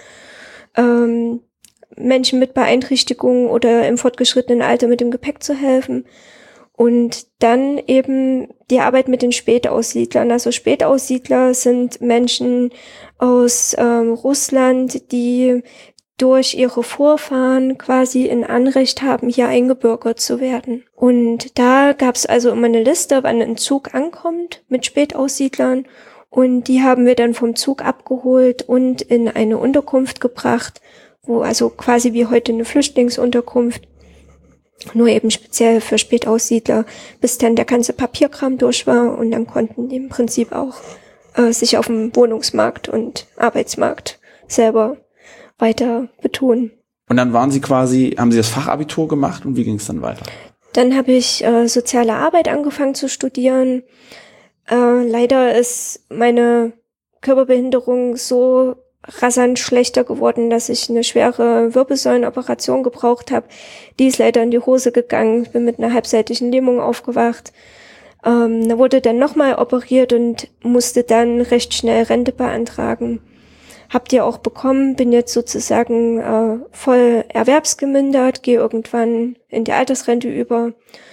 Menschen mit Beeinträchtigungen oder im fortgeschrittenen Alter mit dem Gepäck zu helfen. Und dann eben die Arbeit mit den Spätaussiedlern. Also Spätaussiedler sind Menschen aus Russland, die durch ihre Vorfahren quasi ein Anrecht haben, hier eingebürgert zu werden. Und da gab es also immer eine Liste, wann ein Zug ankommt mit Spätaussiedlern. Und die haben wir dann vom Zug abgeholt und in eine Unterkunft gebracht, wo also quasi wie heute eine Flüchtlingsunterkunft, nur eben speziell für Spätaussiedler, bis dann der ganze Papierkram durch war und dann konnten die im Prinzip auch sich auf dem Wohnungsmarkt und Arbeitsmarkt selber weiter betonen. Und dann waren Sie quasi, haben Sie das Fachabitur gemacht und wie ging es dann weiter? Dann habe ich soziale Arbeit angefangen zu studieren. Leider ist meine Körperbehinderung so rasant schlechter geworden, dass ich eine schwere Wirbelsäulenoperation gebraucht habe. Die ist leider in die Hose gegangen. Ich bin mit einer halbseitigen Lähmung aufgewacht. Da wurde dann nochmal operiert und musste dann recht schnell Rente beantragen. Hab die auch bekommen, bin jetzt sozusagen voll erwerbsgemindert, gehe irgendwann in die Altersrente über.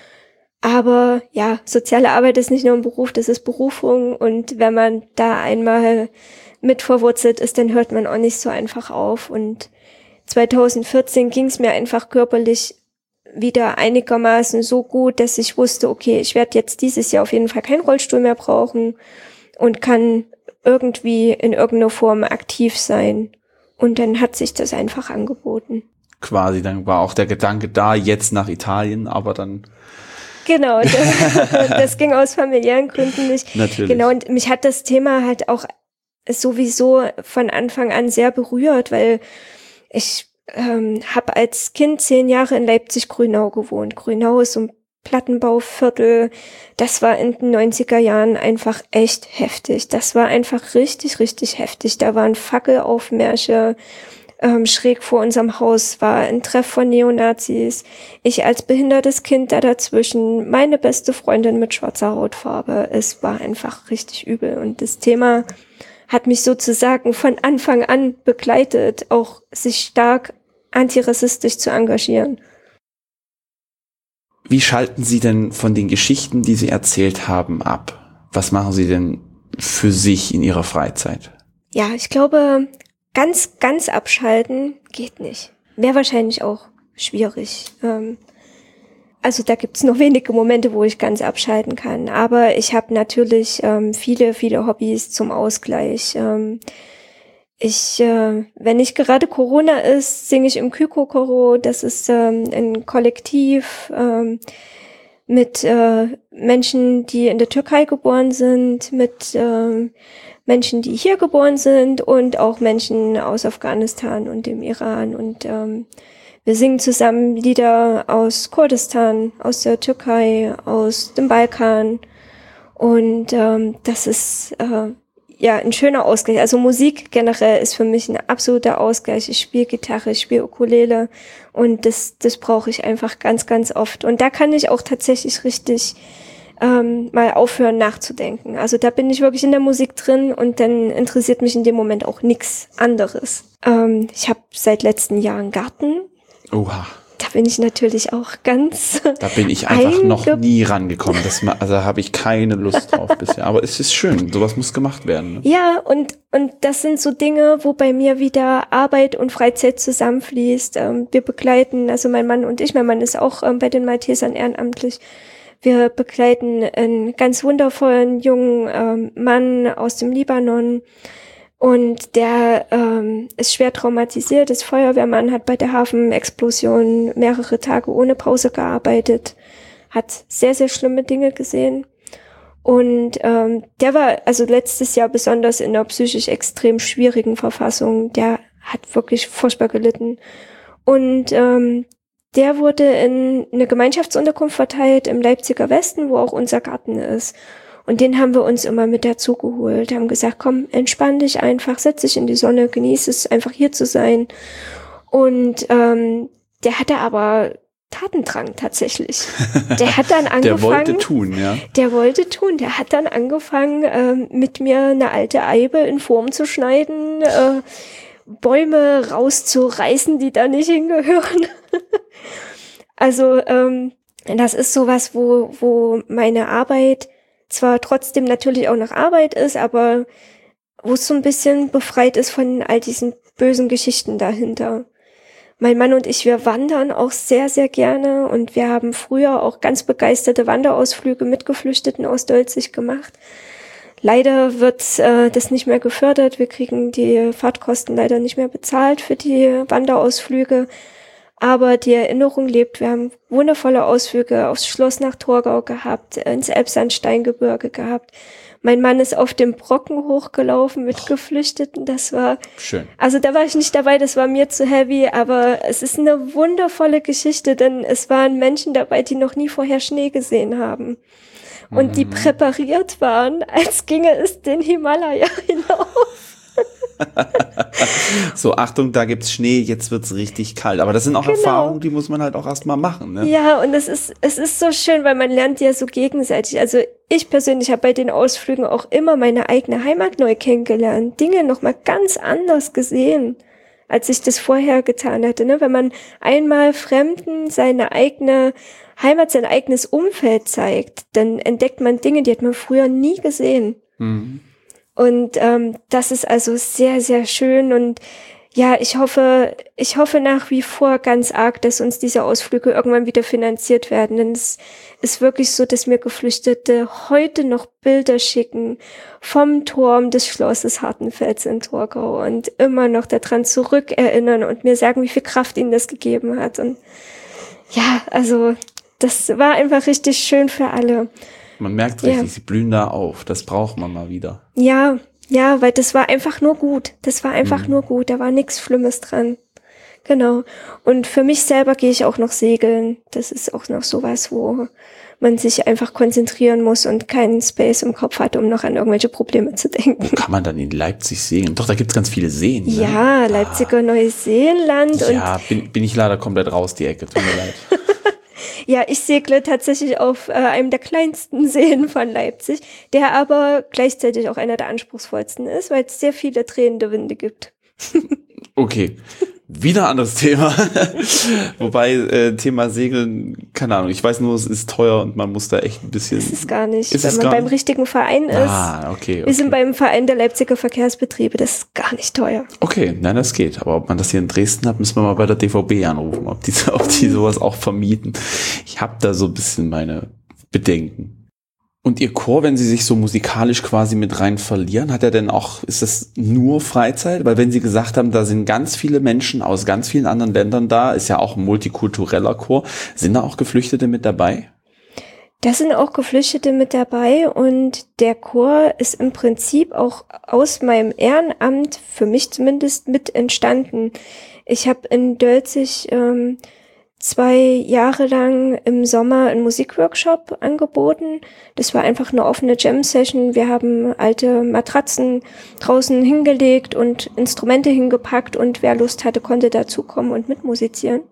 Aber ja, soziale Arbeit ist nicht nur ein Beruf, das ist Berufung. Und wenn man da einmal mit verwurzelt ist, dann hört man auch nicht so einfach auf. Und 2014 ging es mir einfach körperlich wieder einigermaßen so gut, dass ich wusste, okay, ich werde jetzt dieses Jahr auf jeden Fall keinen Rollstuhl mehr brauchen und kann irgendwie in irgendeiner Form aktiv sein. Und dann hat sich das einfach angeboten. Quasi, dann war auch der Gedanke da, jetzt nach Italien, aber dann... Genau, das ging aus familiären Gründen nicht. Natürlich. Genau, und mich hat das Thema halt auch sowieso von Anfang an sehr berührt, weil ich habe als Kind 10 Jahre in Leipzig-Grünau gewohnt. Grünau ist so ein Plattenbauviertel. Das war in den 90er Jahren einfach echt heftig. Das war einfach richtig, richtig heftig. Da waren Fackelaufmärsche. Schräg vor unserem Haus war ein Treff von Neonazis. Ich als behindertes Kind da dazwischen. Meine beste Freundin mit schwarzer Hautfarbe. Es war einfach richtig übel. Und das Thema hat mich sozusagen von Anfang an begleitet, auch sich stark antirassistisch zu engagieren. Wie schalten Sie denn von den Geschichten, die Sie erzählt haben, ab? Was machen Sie denn für sich in Ihrer Freizeit? Ja, ich glaube, ganz abschalten geht nicht. Wäre wahrscheinlich auch schwierig. Also da gibt's nur wenige Momente, wo ich ganz abschalten kann. Aber ich habe natürlich viele Hobbys zum Ausgleich. Wenn nicht gerade Corona ist, singe ich im Kyko-Choro. Das ist ein Kollektiv mit Menschen, die in der Türkei geboren sind, mit Menschen, die hier geboren sind und auch Menschen aus Afghanistan und dem Iran. Und wir singen zusammen Lieder aus Kurdistan, aus der Türkei, aus dem Balkan. Und das ist ein schöner Ausgleich. Also Musik generell ist für mich ein absoluter Ausgleich. Ich spiele Gitarre, ich spiele Ukulele und das brauche ich einfach ganz oft. Und da kann ich auch tatsächlich richtig mal aufhören nachzudenken. Also da bin ich wirklich in der Musik drin und dann interessiert mich in dem Moment auch nichts anderes. Ich habe seit letzten Jahr einen Garten. Oha. Da bin ich natürlich auch ganz Da bin ich einfach noch nie rangekommen. Also da habe ich keine Lust drauf bisher. Aber es ist schön. Sowas muss gemacht werden. Ne? Ja, und das sind so Dinge, wo bei mir wieder Arbeit und Freizeit zusammenfließt. Wir begleiten, also mein Mann und ich, mein Mann ist auch bei den Maltesern ehrenamtlich. Wir begleiten einen ganz wundervollen jungen Mann aus dem Libanon. Und der ist schwer traumatisiert, ist Feuerwehrmann, hat bei der Hafenexplosion mehrere Tage ohne Pause gearbeitet, hat sehr schlimme Dinge gesehen. Und der war also letztes Jahr besonders in einer psychisch extrem schwierigen Verfassung. Der hat wirklich furchtbar gelitten. Und der wurde in eine Gemeinschaftsunterkunft verteilt im Leipziger Westen, wo auch unser Garten ist. Und den haben wir uns immer mit dazu geholt, haben gesagt, komm, entspann dich einfach, setz dich in die Sonne, genieß es einfach hier zu sein. Und der hatte aber Tatendrang tatsächlich. Der hat dann angefangen. Der wollte tun, ja. Der wollte tun. Der hat dann angefangen, mit mir eine alte Eibe in Form zu schneiden, Bäume rauszureißen, die da nicht hingehören. Also das ist sowas, wo meine Arbeit zwar trotzdem natürlich auch noch Arbeit ist, aber wo es so ein bisschen befreit ist von all diesen bösen Geschichten dahinter. Mein Mann und ich, wir wandern auch sehr gerne und wir haben früher auch ganz begeisterte Wanderausflüge mit Geflüchteten aus Dölzig gemacht. Leider wird das nicht mehr gefördert. Wir kriegen die Fahrtkosten leider nicht mehr bezahlt für die Wanderausflüge. Aber die Erinnerung lebt. Wir haben wundervolle Ausflüge aufs Schloss nach Torgau gehabt, ins Elbsandsteingebirge gehabt. Mein Mann ist auf dem Brocken hochgelaufen mit Geflüchteten. Das war schön. Also da war ich nicht dabei, das war mir zu heavy, aber es ist eine wundervolle Geschichte, denn es waren Menschen dabei, die noch nie vorher Schnee gesehen haben. Und die präpariert waren, als ginge es den Himalaya hinauf. So, Achtung, da gibt's Schnee, jetzt wird's richtig kalt. Aber das sind auch Erfahrungen, die muss man halt auch erstmal machen. Ne? Ja, und es ist so schön, weil man lernt ja so gegenseitig. Also ich persönlich habe bei den Ausflügen auch immer meine eigene Heimat neu kennengelernt. Dinge nochmal ganz anders gesehen, als ich das vorher getan hätte. Ne? Wenn man einmal Fremden seine eigene Heimat, sein eigenes Umfeld zeigt, dann entdeckt man Dinge, die hat man früher nie gesehen. Mhm. Und das ist also sehr schön und ja, ich hoffe nach wie vor ganz arg, dass uns diese Ausflüge irgendwann wieder finanziert werden. Denn es ist wirklich so, dass mir Geflüchtete heute noch Bilder schicken vom Turm des Schlosses Hartenfels in Torgau und immer noch daran zurückerinnern und mir sagen, wie viel Kraft ihnen das gegeben hat. Und ja, also das war einfach richtig schön für alle. Man merkt richtig, sie blühen da auf. Das braucht man mal wieder. Ja, weil das war einfach nur gut. Das war einfach nur gut. Da war nichts Schlimmes dran. Genau. Und für mich selber gehe ich auch noch segeln. Das ist auch noch sowas, wo man sich einfach konzentrieren muss und keinen Space im Kopf hat, um noch an irgendwelche Probleme zu denken. Wo kann man dann in Leipzig segeln? Doch, da gibt's ganz viele Seen. Ne? Ja, Leipziger Neuseeland. Ja, bin ich leider komplett raus, die Ecke. Tut mir leid. Ja, ich segle tatsächlich auf einem der kleinsten Seen von Leipzig, der aber gleichzeitig auch einer der anspruchsvollsten ist, weil es sehr viele drehende Winde gibt. Okay. Wieder ein anderes Thema. Wobei, Thema Segeln, keine Ahnung, ich weiß nur, es ist teuer und man muss da echt ein bisschen... Das ist gar nicht, wenn man beim richtigen Verein ist. Okay. Wir sind beim Verein der Leipziger Verkehrsbetriebe, das ist gar nicht teuer. Okay, nein, das geht. Aber ob man das hier in Dresden hat, müssen wir mal bei der DVB anrufen, ob die sowas auch vermieten. Ich habe da so ein bisschen meine Bedenken. Und Ihr Chor, wenn Sie sich so musikalisch quasi mit rein verlieren, hat er denn auch, ist das nur Freizeit? Weil wenn Sie gesagt haben, da sind ganz viele Menschen aus ganz vielen anderen Ländern da, ist ja auch ein multikultureller Chor, sind da auch Geflüchtete mit dabei? Da sind auch Geflüchtete mit dabei und der Chor ist im Prinzip auch aus meinem Ehrenamt, für mich zumindest, mit entstanden. Ich habe in Dölzig 2 Jahre lang im Sommer einen Musikworkshop angeboten. Das war einfach eine offene Jam-Session. Wir haben alte Matratzen draußen hingelegt und Instrumente hingepackt und wer Lust hatte, konnte dazukommen und mitmusizieren.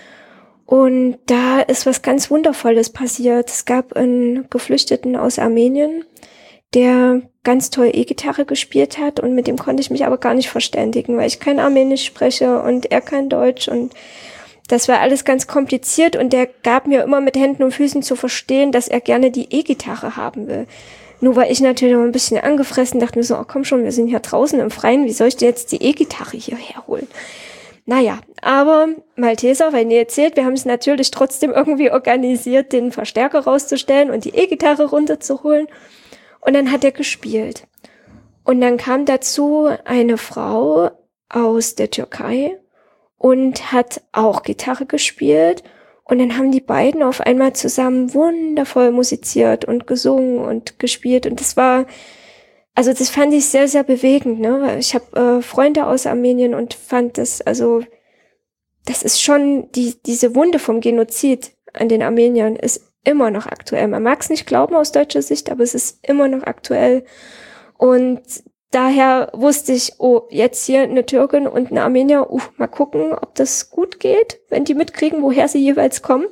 Und da ist was ganz Wundervolles passiert. Es gab einen Geflüchteten aus Armenien, der ganz toll E-Gitarre gespielt hat und mit dem konnte ich mich aber gar nicht verständigen, weil ich kein Armenisch spreche und er kein Deutsch und das war alles ganz kompliziert und der gab mir immer mit Händen und Füßen zu verstehen, dass er gerne die E-Gitarre haben will. Nur war ich natürlich noch ein bisschen angefressen, dachte mir so, oh komm schon, wir sind hier draußen im Freien, wie soll ich dir jetzt die E-Gitarre hierher holen? Naja, aber Malteser, weil ihr erzählt, wir haben es natürlich trotzdem irgendwie organisiert, den Verstärker rauszustellen und die E-Gitarre runterzuholen. Und dann hat er gespielt. Und dann kam dazu eine Frau aus der Türkei und hat auch Gitarre gespielt. Und dann haben die beiden auf einmal zusammen wundervoll musiziert und gesungen und gespielt. Und das war, also das fand ich sehr, sehr bewegend, ne? Weil ich habe Freunde aus Armenien und fand das, also das ist schon, diese Wunde vom Genozid an den Armeniern ist immer noch aktuell. Man mag es nicht glauben aus deutscher Sicht, aber es ist immer noch aktuell. Und daher wusste ich, oh, jetzt hier eine Türkin und ein Armenier, mal gucken, ob das gut geht, wenn die mitkriegen, woher sie jeweils kommen.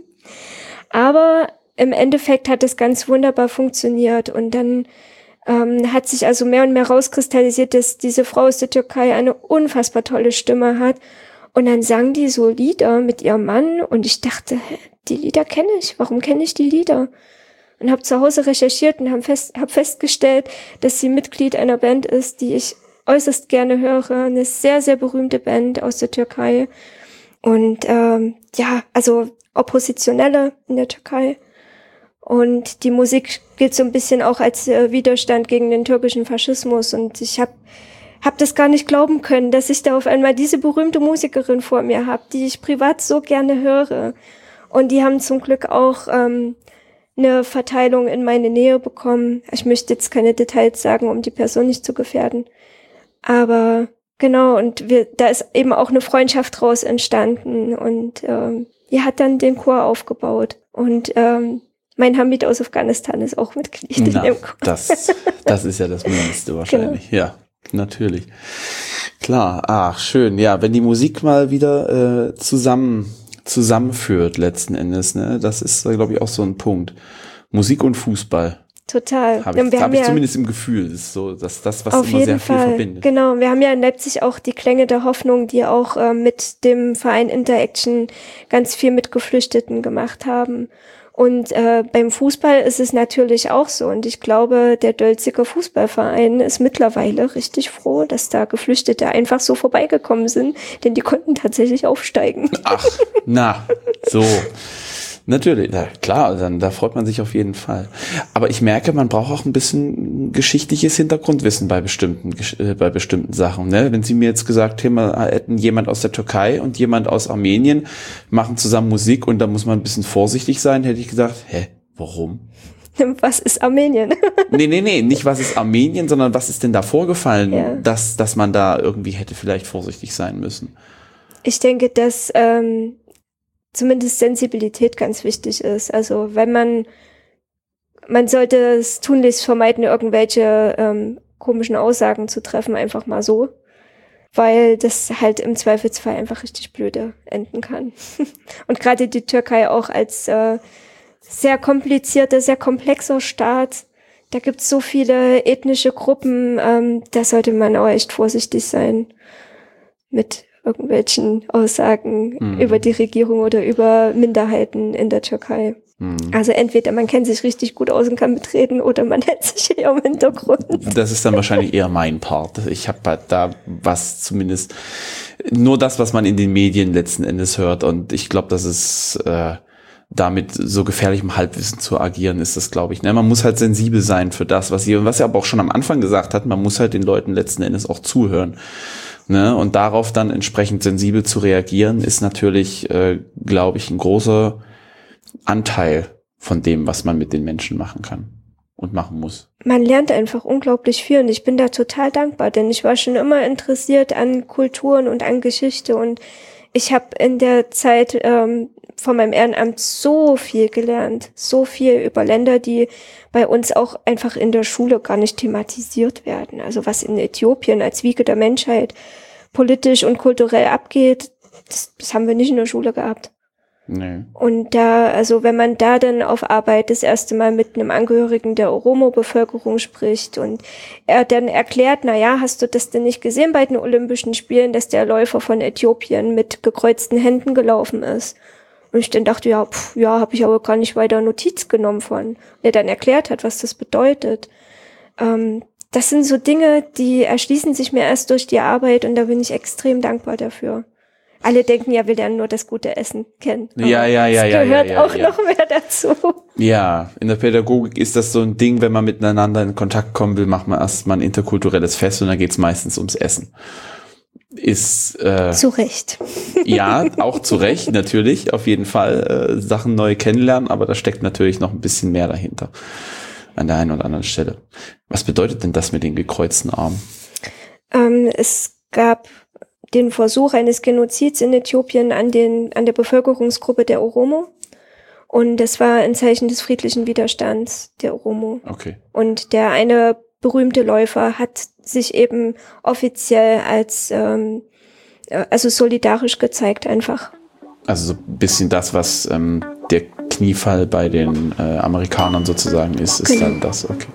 Aber im Endeffekt hat es ganz wunderbar funktioniert und dann hat sich also mehr und mehr rauskristallisiert, dass diese Frau aus der Türkei eine unfassbar tolle Stimme hat. Und dann sang die so Lieder mit ihrem Mann und ich dachte, die Lieder kenne ich, warum kenne ich die Lieder? Und habe zu Hause recherchiert und hab festgestellt, dass sie Mitglied einer Band ist, die ich äußerst gerne höre, eine sehr, sehr berühmte Band aus der Türkei. Und also Oppositionelle in der Türkei. Und die Musik gilt so ein bisschen auch als Widerstand gegen den türkischen Faschismus. Und ich hab das gar nicht glauben können, dass ich da auf einmal diese berühmte Musikerin vor mir habe, die ich privat so gerne höre. Und die haben zum Glück auch eine Verteilung in meine Nähe bekommen. Ich möchte jetzt keine Details sagen, um die Person nicht zu gefährden. Aber genau, und da ist eben auch eine Freundschaft draus entstanden. Und die hat dann den Chor aufgebaut. Und mein Hamid aus Afghanistan ist auch Mitglied in dem Chor. Das ist ja das Mindeste wahrscheinlich. Genau. Ja, natürlich. Klar, ach schön. Ja, wenn die Musik mal wieder zusammenführt letzten Endes, ne, das ist, glaube ich, auch so ein Punkt. Musik und Fußball. Total. Hab ich zumindest im Gefühl. Das ist so, dass das, was auf immer jeden sehr viel Fall verbindet. Genau, wir haben ja in Leipzig auch die Klänge der Hoffnung, die auch mit dem Verein Interaction ganz viel mit Geflüchteten gemacht haben. Und beim Fußball ist es natürlich auch so. Und ich glaube, der Dölziger Fußballverein ist mittlerweile richtig froh, dass da Geflüchtete einfach so vorbeigekommen sind, denn die konnten tatsächlich aufsteigen. Ach, na, so. Natürlich, na klar, dann da freut man sich auf jeden Fall. Aber ich merke, man braucht auch ein bisschen geschichtliches Hintergrundwissen bei bestimmten Sachen. Ne? Wenn Sie mir jetzt gesagt hätten, jemand aus der Türkei und jemand aus Armenien machen zusammen Musik und da muss man ein bisschen vorsichtig sein, hätte ich gesagt, warum? Was ist Armenien? Nee, nicht was ist Armenien, sondern was ist denn da vorgefallen, dass man da irgendwie hätte vielleicht vorsichtig sein müssen? Ich denke, dass zumindest Sensibilität ganz wichtig ist. Also wenn man sollte es tunlichst vermeiden, irgendwelche komischen Aussagen zu treffen, einfach mal so, weil das halt im Zweifelsfall einfach richtig blöde enden kann. Und gerade die Türkei auch als sehr komplizierter, sehr komplexer Staat, da gibt's so viele ethnische Gruppen, da sollte man auch echt vorsichtig sein mit irgendwelchen Aussagen über die Regierung oder über Minderheiten in der Türkei. Also entweder man kennt sich richtig gut aus und kann mitreden oder man hält sich eher im Hintergrund. Das ist dann wahrscheinlich eher mein Part. Ich habe da was zumindest, nur das, was man in den Medien letzten Endes hört. Und ich glaube, dass es damit so gefährlichem Halbwissen zu agieren ist, das glaube ich. Ne? Man muss halt sensibel sein für das, was er aber auch schon am Anfang gesagt hat, man muss halt den Leuten letzten Endes auch zuhören. Ne? Und darauf dann entsprechend sensibel zu reagieren, ist natürlich, glaube ich, ein großer Anteil von dem, was man mit den Menschen machen kann und machen muss. Man lernt einfach unglaublich viel und ich bin da total dankbar, denn ich war schon immer interessiert an Kulturen und an Geschichte und ich habe in der Zeit von meinem Ehrenamt so viel gelernt, so viel über Länder, die bei uns auch einfach in der Schule gar nicht thematisiert werden. Also was in Äthiopien als Wiege der Menschheit politisch und kulturell abgeht, das haben wir nicht in der Schule gehabt. Nee. Und da, also wenn man da dann auf Arbeit das erste Mal mit einem Angehörigen der Oromo-Bevölkerung spricht und er dann erklärt, hast du das denn nicht gesehen bei den Olympischen Spielen, dass der Läufer von Äthiopien mit gekreuzten Händen gelaufen ist? Und ich dann dachte, habe ich aber gar nicht weiter Notiz genommen von. Er dann erklärt hat, was das bedeutet. Das sind so Dinge, die erschließen sich mir erst durch die Arbeit und da bin ich extrem dankbar dafür. Alle denken ja, wir lernen nur das gute Essen kennen. Ja. Es gehört auch noch mehr dazu. Ja, in der Pädagogik ist das so ein Ding, wenn man miteinander in Kontakt kommen will, macht man erstmal ein interkulturelles Fest und dann geht's meistens ums Essen. Ist zu Recht. Ja, auch zu Recht, natürlich, auf jeden Fall Sachen neu kennenlernen, aber da steckt natürlich noch ein bisschen mehr dahinter an der einen oder anderen Stelle. Was bedeutet denn das mit den gekreuzten Armen? Es gab den Versuch eines Genozids in Äthiopien an der Bevölkerungsgruppe der Oromo. Und das war ein Zeichen des friedlichen Widerstands der Oromo. Okay. Und der eine berühmte Läufer hat sich eben offiziell als also solidarisch gezeigt einfach. Also so ein bisschen das, was der Kniefall bei den Amerikanern sozusagen ist Genau. Dann das, okay.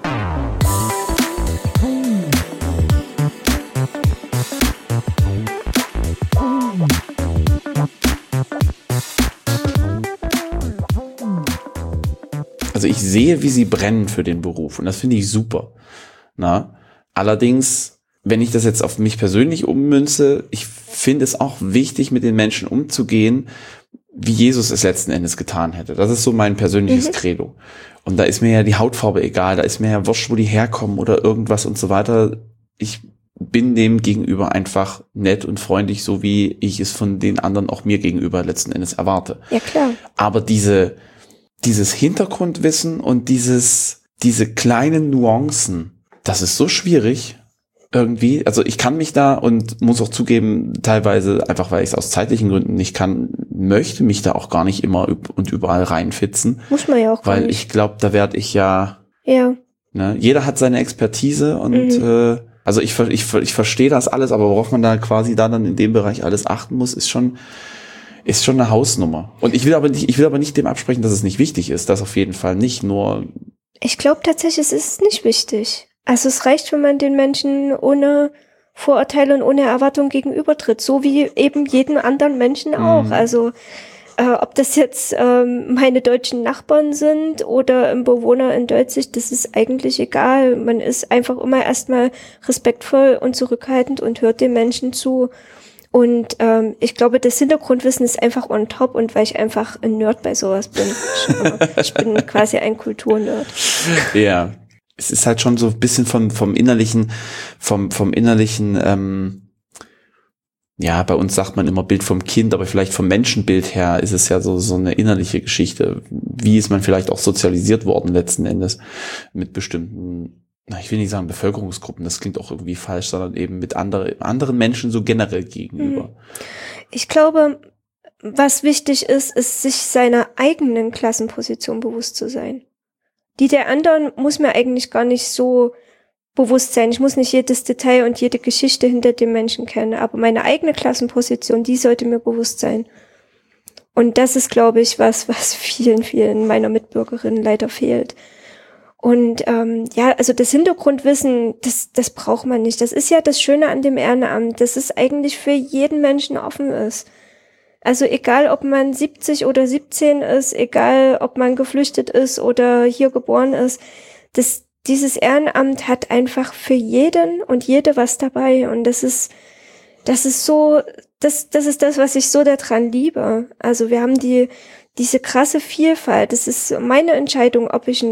Also ich sehe, wie sie brennen für den Beruf und das finde ich super. Allerdings, wenn ich das jetzt auf mich persönlich ummünze, ich finde es auch wichtig, mit den Menschen umzugehen, wie Jesus es letzten Endes getan hätte. Das ist so mein persönliches Credo. Und da ist mir ja die Hautfarbe egal, da ist mir ja wurscht, wo die herkommen oder irgendwas und so weiter. Ich bin dem gegenüber einfach nett und freundlich, so wie ich es von den anderen auch mir gegenüber letzten Endes erwarte. Ja, klar. Aber dieses Hintergrundwissen und diese kleinen Nuancen, das ist so schwierig irgendwie. Also ich kann mich da und muss auch zugeben, teilweise einfach, weil ich es aus zeitlichen Gründen nicht kann, möchte mich da auch gar nicht immer und überall reinfitzen. Muss man ja auch gar weil nicht. ich glaube, da werde ich ja. Ne, jeder hat seine Expertise und also ich verstehe das alles, aber worauf man da quasi dann in dem Bereich alles achten muss, ist schon eine Hausnummer. Und ich will aber nicht dem absprechen, dass es nicht wichtig ist. Das auf jeden Fall nicht, nur. Ich glaube tatsächlich, es ist nicht wichtig. Also es reicht, wenn man den Menschen ohne Vorurteile und ohne Erwartung gegenübertritt, so wie eben jedem anderen Menschen auch. Also ob das jetzt meine deutschen Nachbarn sind oder ein Bewohner in Deutzig, das ist eigentlich egal. Man ist einfach immer erstmal respektvoll und zurückhaltend und hört den Menschen zu. Und ich glaube, das Hintergrundwissen ist einfach on top und weil ich einfach ein Nerd bei sowas bin. Ich bin quasi ein Kulturnerd. Ja, es ist halt schon so ein bisschen vom innerlichen, ja, bei uns sagt man immer Bild vom Kind, aber vielleicht vom Menschenbild her ist es ja so eine innerliche Geschichte. Wie ist man vielleicht auch sozialisiert worden letzten Endes mit bestimmten, ich will nicht sagen Bevölkerungsgruppen, das klingt auch irgendwie falsch, sondern eben mit anderen Menschen so generell gegenüber. Ich glaube, was wichtig ist, sich seiner eigenen Klassenposition bewusst zu sein. Die der anderen muss mir eigentlich gar nicht so bewusst sein. Ich muss nicht jedes Detail und jede Geschichte hinter dem Menschen kennen, aber meine eigene Klassenposition, die sollte mir bewusst sein. Und das ist, glaube ich, was vielen, vielen meiner Mitbürgerinnen leider fehlt. Und also das Hintergrundwissen, das braucht man nicht. Das ist ja das Schöne an dem Ehrenamt, dass es eigentlich für jeden Menschen offen ist. Also egal, ob man 70 oder 17 ist, egal, ob man geflüchtet ist oder hier geboren ist, dieses Ehrenamt hat einfach für jeden und jede was dabei. Und das ist so, das ist das, was ich so daran liebe. Also wir haben diese krasse Vielfalt. Das ist meine Entscheidung, ob ich einen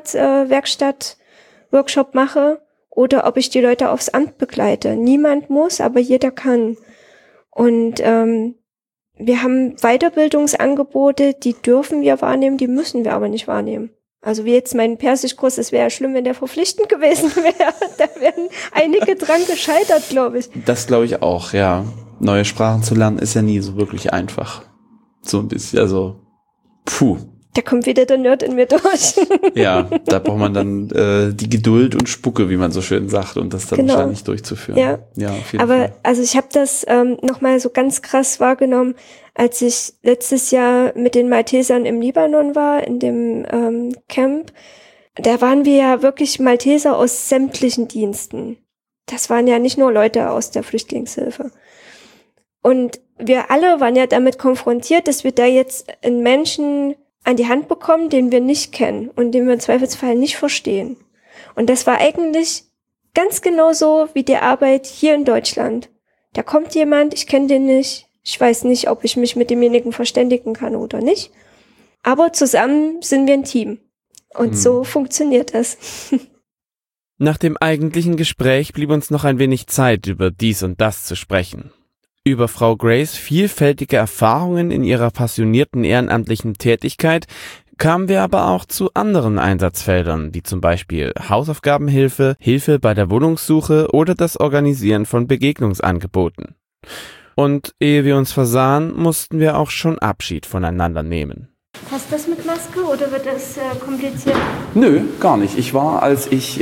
Fahrradwerkstatt-Workshop mache oder ob ich die Leute aufs Amt begleite. Niemand muss, aber jeder kann. Und wir haben Weiterbildungsangebote, die dürfen wir wahrnehmen, die müssen wir aber nicht wahrnehmen. Also wie jetzt mein Persischkurs, es wäre ja schlimm, wenn der verpflichtend gewesen wäre. Da wären einige dran gescheitert, glaube ich. Das glaube ich auch, ja. Neue Sprachen zu lernen ist ja nie so wirklich einfach. So ein bisschen, also puh. Da kommt wieder der Nerd in mir durch. Ja, da braucht man dann die Geduld und Spucke, wie man so schön sagt, und das dann wahrscheinlich durchzuführen. Ja, auf jeden Fall. Also ich habe das nochmal so ganz krass wahrgenommen, als ich letztes Jahr mit den Maltesern im Libanon war, in dem Camp. Da waren wir ja wirklich Malteser aus sämtlichen Diensten. Das waren ja nicht nur Leute aus der Flüchtlingshilfe. Und wir alle waren ja damit konfrontiert, dass wir da jetzt einen Menschen an die Hand bekommen, den wir nicht kennen und den wir im Zweifelsfall nicht verstehen. Und das war eigentlich ganz genau so wie die Arbeit hier in Deutschland. Da kommt jemand, ich kenne den nicht, ich weiß nicht, ob ich mich mit demjenigen verständigen kann oder nicht, aber zusammen sind wir ein Team. Und so funktioniert das. Nach dem eigentlichen Gespräch blieb uns noch ein wenig Zeit, über dies und das zu sprechen. Über Frau Grays vielfältige Erfahrungen in ihrer passionierten ehrenamtlichen Tätigkeit kamen wir aber auch zu anderen Einsatzfeldern, wie zum Beispiel Hausaufgabenhilfe, Hilfe bei der Wohnungssuche oder das Organisieren von Begegnungsangeboten. Und ehe wir uns versahen, mussten wir auch schon Abschied voneinander nehmen. Passt das mit Maske oder wird das kompliziert? Nö, gar nicht. Ich war, als ich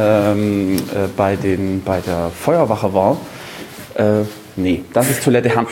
bei der Feuerwache war, nee, das ist Toilette Herrn.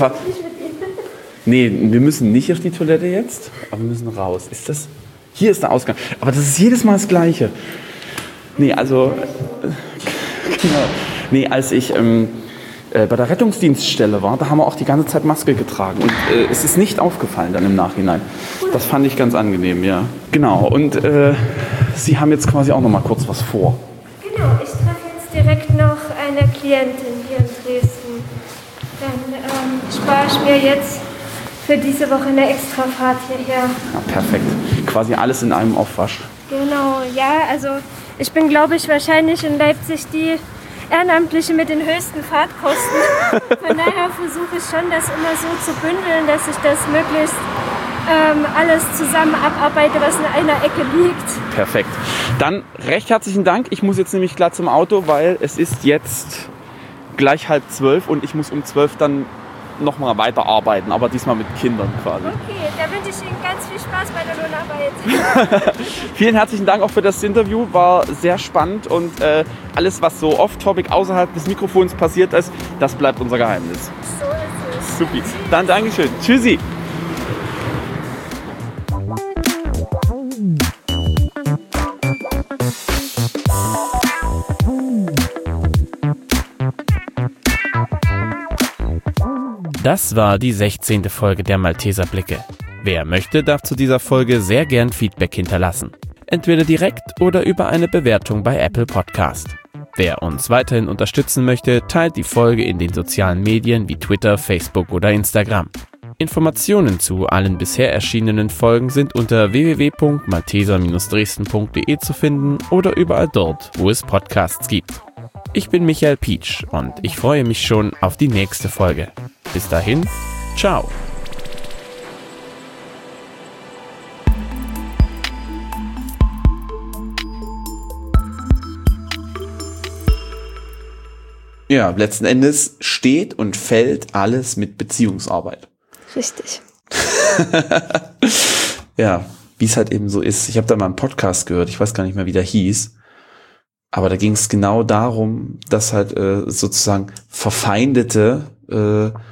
Nee, wir müssen nicht auf die Toilette jetzt, aber wir müssen raus. Ist das? Hier ist der Ausgang. Aber das ist jedes Mal das Gleiche. Nee, also, genau. Nee, als ich bei der Rettungsdienststelle war, da haben wir auch die ganze Zeit Maske getragen. Und es ist nicht aufgefallen dann im Nachhinein. Das fand ich ganz angenehm, ja. Genau, und Sie haben jetzt quasi auch noch mal kurz was vor. Genau, ich treffe jetzt direkt noch eine Klientin hier in Dresden. Dann spare ich mir jetzt für diese Woche eine Extrafahrt hierher. Ja, perfekt. Quasi alles in einem Aufwasch. Genau, ja, also ich bin, glaube ich, wahrscheinlich in Leipzig die Ehrenamtliche mit den höchsten Fahrtkosten. Von daher versuche ich schon, das immer so zu bündeln, dass ich das möglichst alles zusammen abarbeite, was in einer Ecke liegt. Perfekt. Dann recht herzlichen Dank. Ich muss jetzt nämlich gleich zum Auto, weil es ist jetzt gleich 11:30 und ich muss um 12 dann nochmal weiterarbeiten, aber diesmal mit Kindern quasi. Okay, da wünsche ich Ihnen ganz viel Spaß bei der Lohnarbeit. Vielen herzlichen Dank auch für das Interview, war sehr spannend und alles, was so off-topic außerhalb des Mikrofons passiert ist, das bleibt unser Geheimnis. So ist es. Supi. Dann Dankeschön. Tschüssi. Das war die 16. Folge der Malteser Blicke. Wer möchte, darf zu dieser Folge sehr gern Feedback hinterlassen. Entweder direkt oder über eine Bewertung bei Apple Podcast. Wer uns weiterhin unterstützen möchte, teilt die Folge in den sozialen Medien wie Twitter, Facebook oder Instagram. Informationen zu allen bisher erschienenen Folgen sind unter www.malteser-dresden.de zu finden oder überall dort, wo es Podcasts gibt. Ich bin Michael Pietsch und ich freue mich schon auf die nächste Folge. Bis dahin, ciao. Ja, letzten Endes steht und fällt alles mit Beziehungsarbeit. Richtig. Ja, wie es halt eben so ist. Ich habe da mal einen Podcast gehört, ich weiß gar nicht mehr, wie der hieß. Aber da ging es genau darum, dass halt sozusagen Verfeindete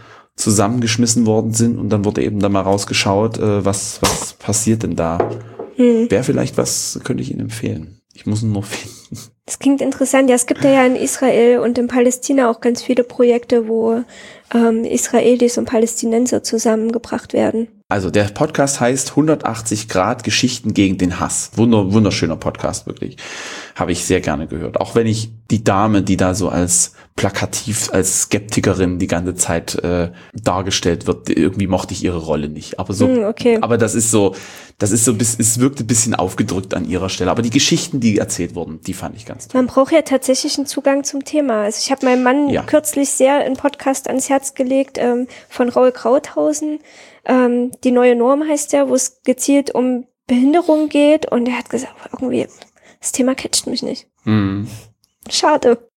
zusammengeschmissen worden sind und dann wurde eben da mal rausgeschaut, was passiert denn da. Wäre vielleicht was, könnte ich Ihnen empfehlen. Ich muss ihn nur finden. Das klingt interessant. Ja, es gibt ja in Israel und in Palästina auch ganz viele Projekte, wo Israelis und Palästinenser zusammengebracht werden. Also der Podcast heißt 180 Grad Geschichten gegen den Hass. Wunderschöner Podcast, wirklich. Habe ich sehr gerne gehört. Auch wenn ich die Dame, die da so als plakativ, als Skeptikerin die ganze Zeit dargestellt wird, irgendwie mochte ich ihre Rolle nicht. Aber so, okay. Aber es wirkte ein bisschen aufgedrückt an ihrer Stelle. Aber die Geschichten, die erzählt wurden, die fand ich ganz toll. Man braucht ja tatsächlich einen Zugang zum Thema. Also ich habe meinem Mann kürzlich sehr einen Podcast ans Herz gelegt von Raul Krauthausen. Die neue Norm heißt der, wo es gezielt um Behinderung geht. Und er hat gesagt, irgendwie, das Thema catcht mich nicht. Schade.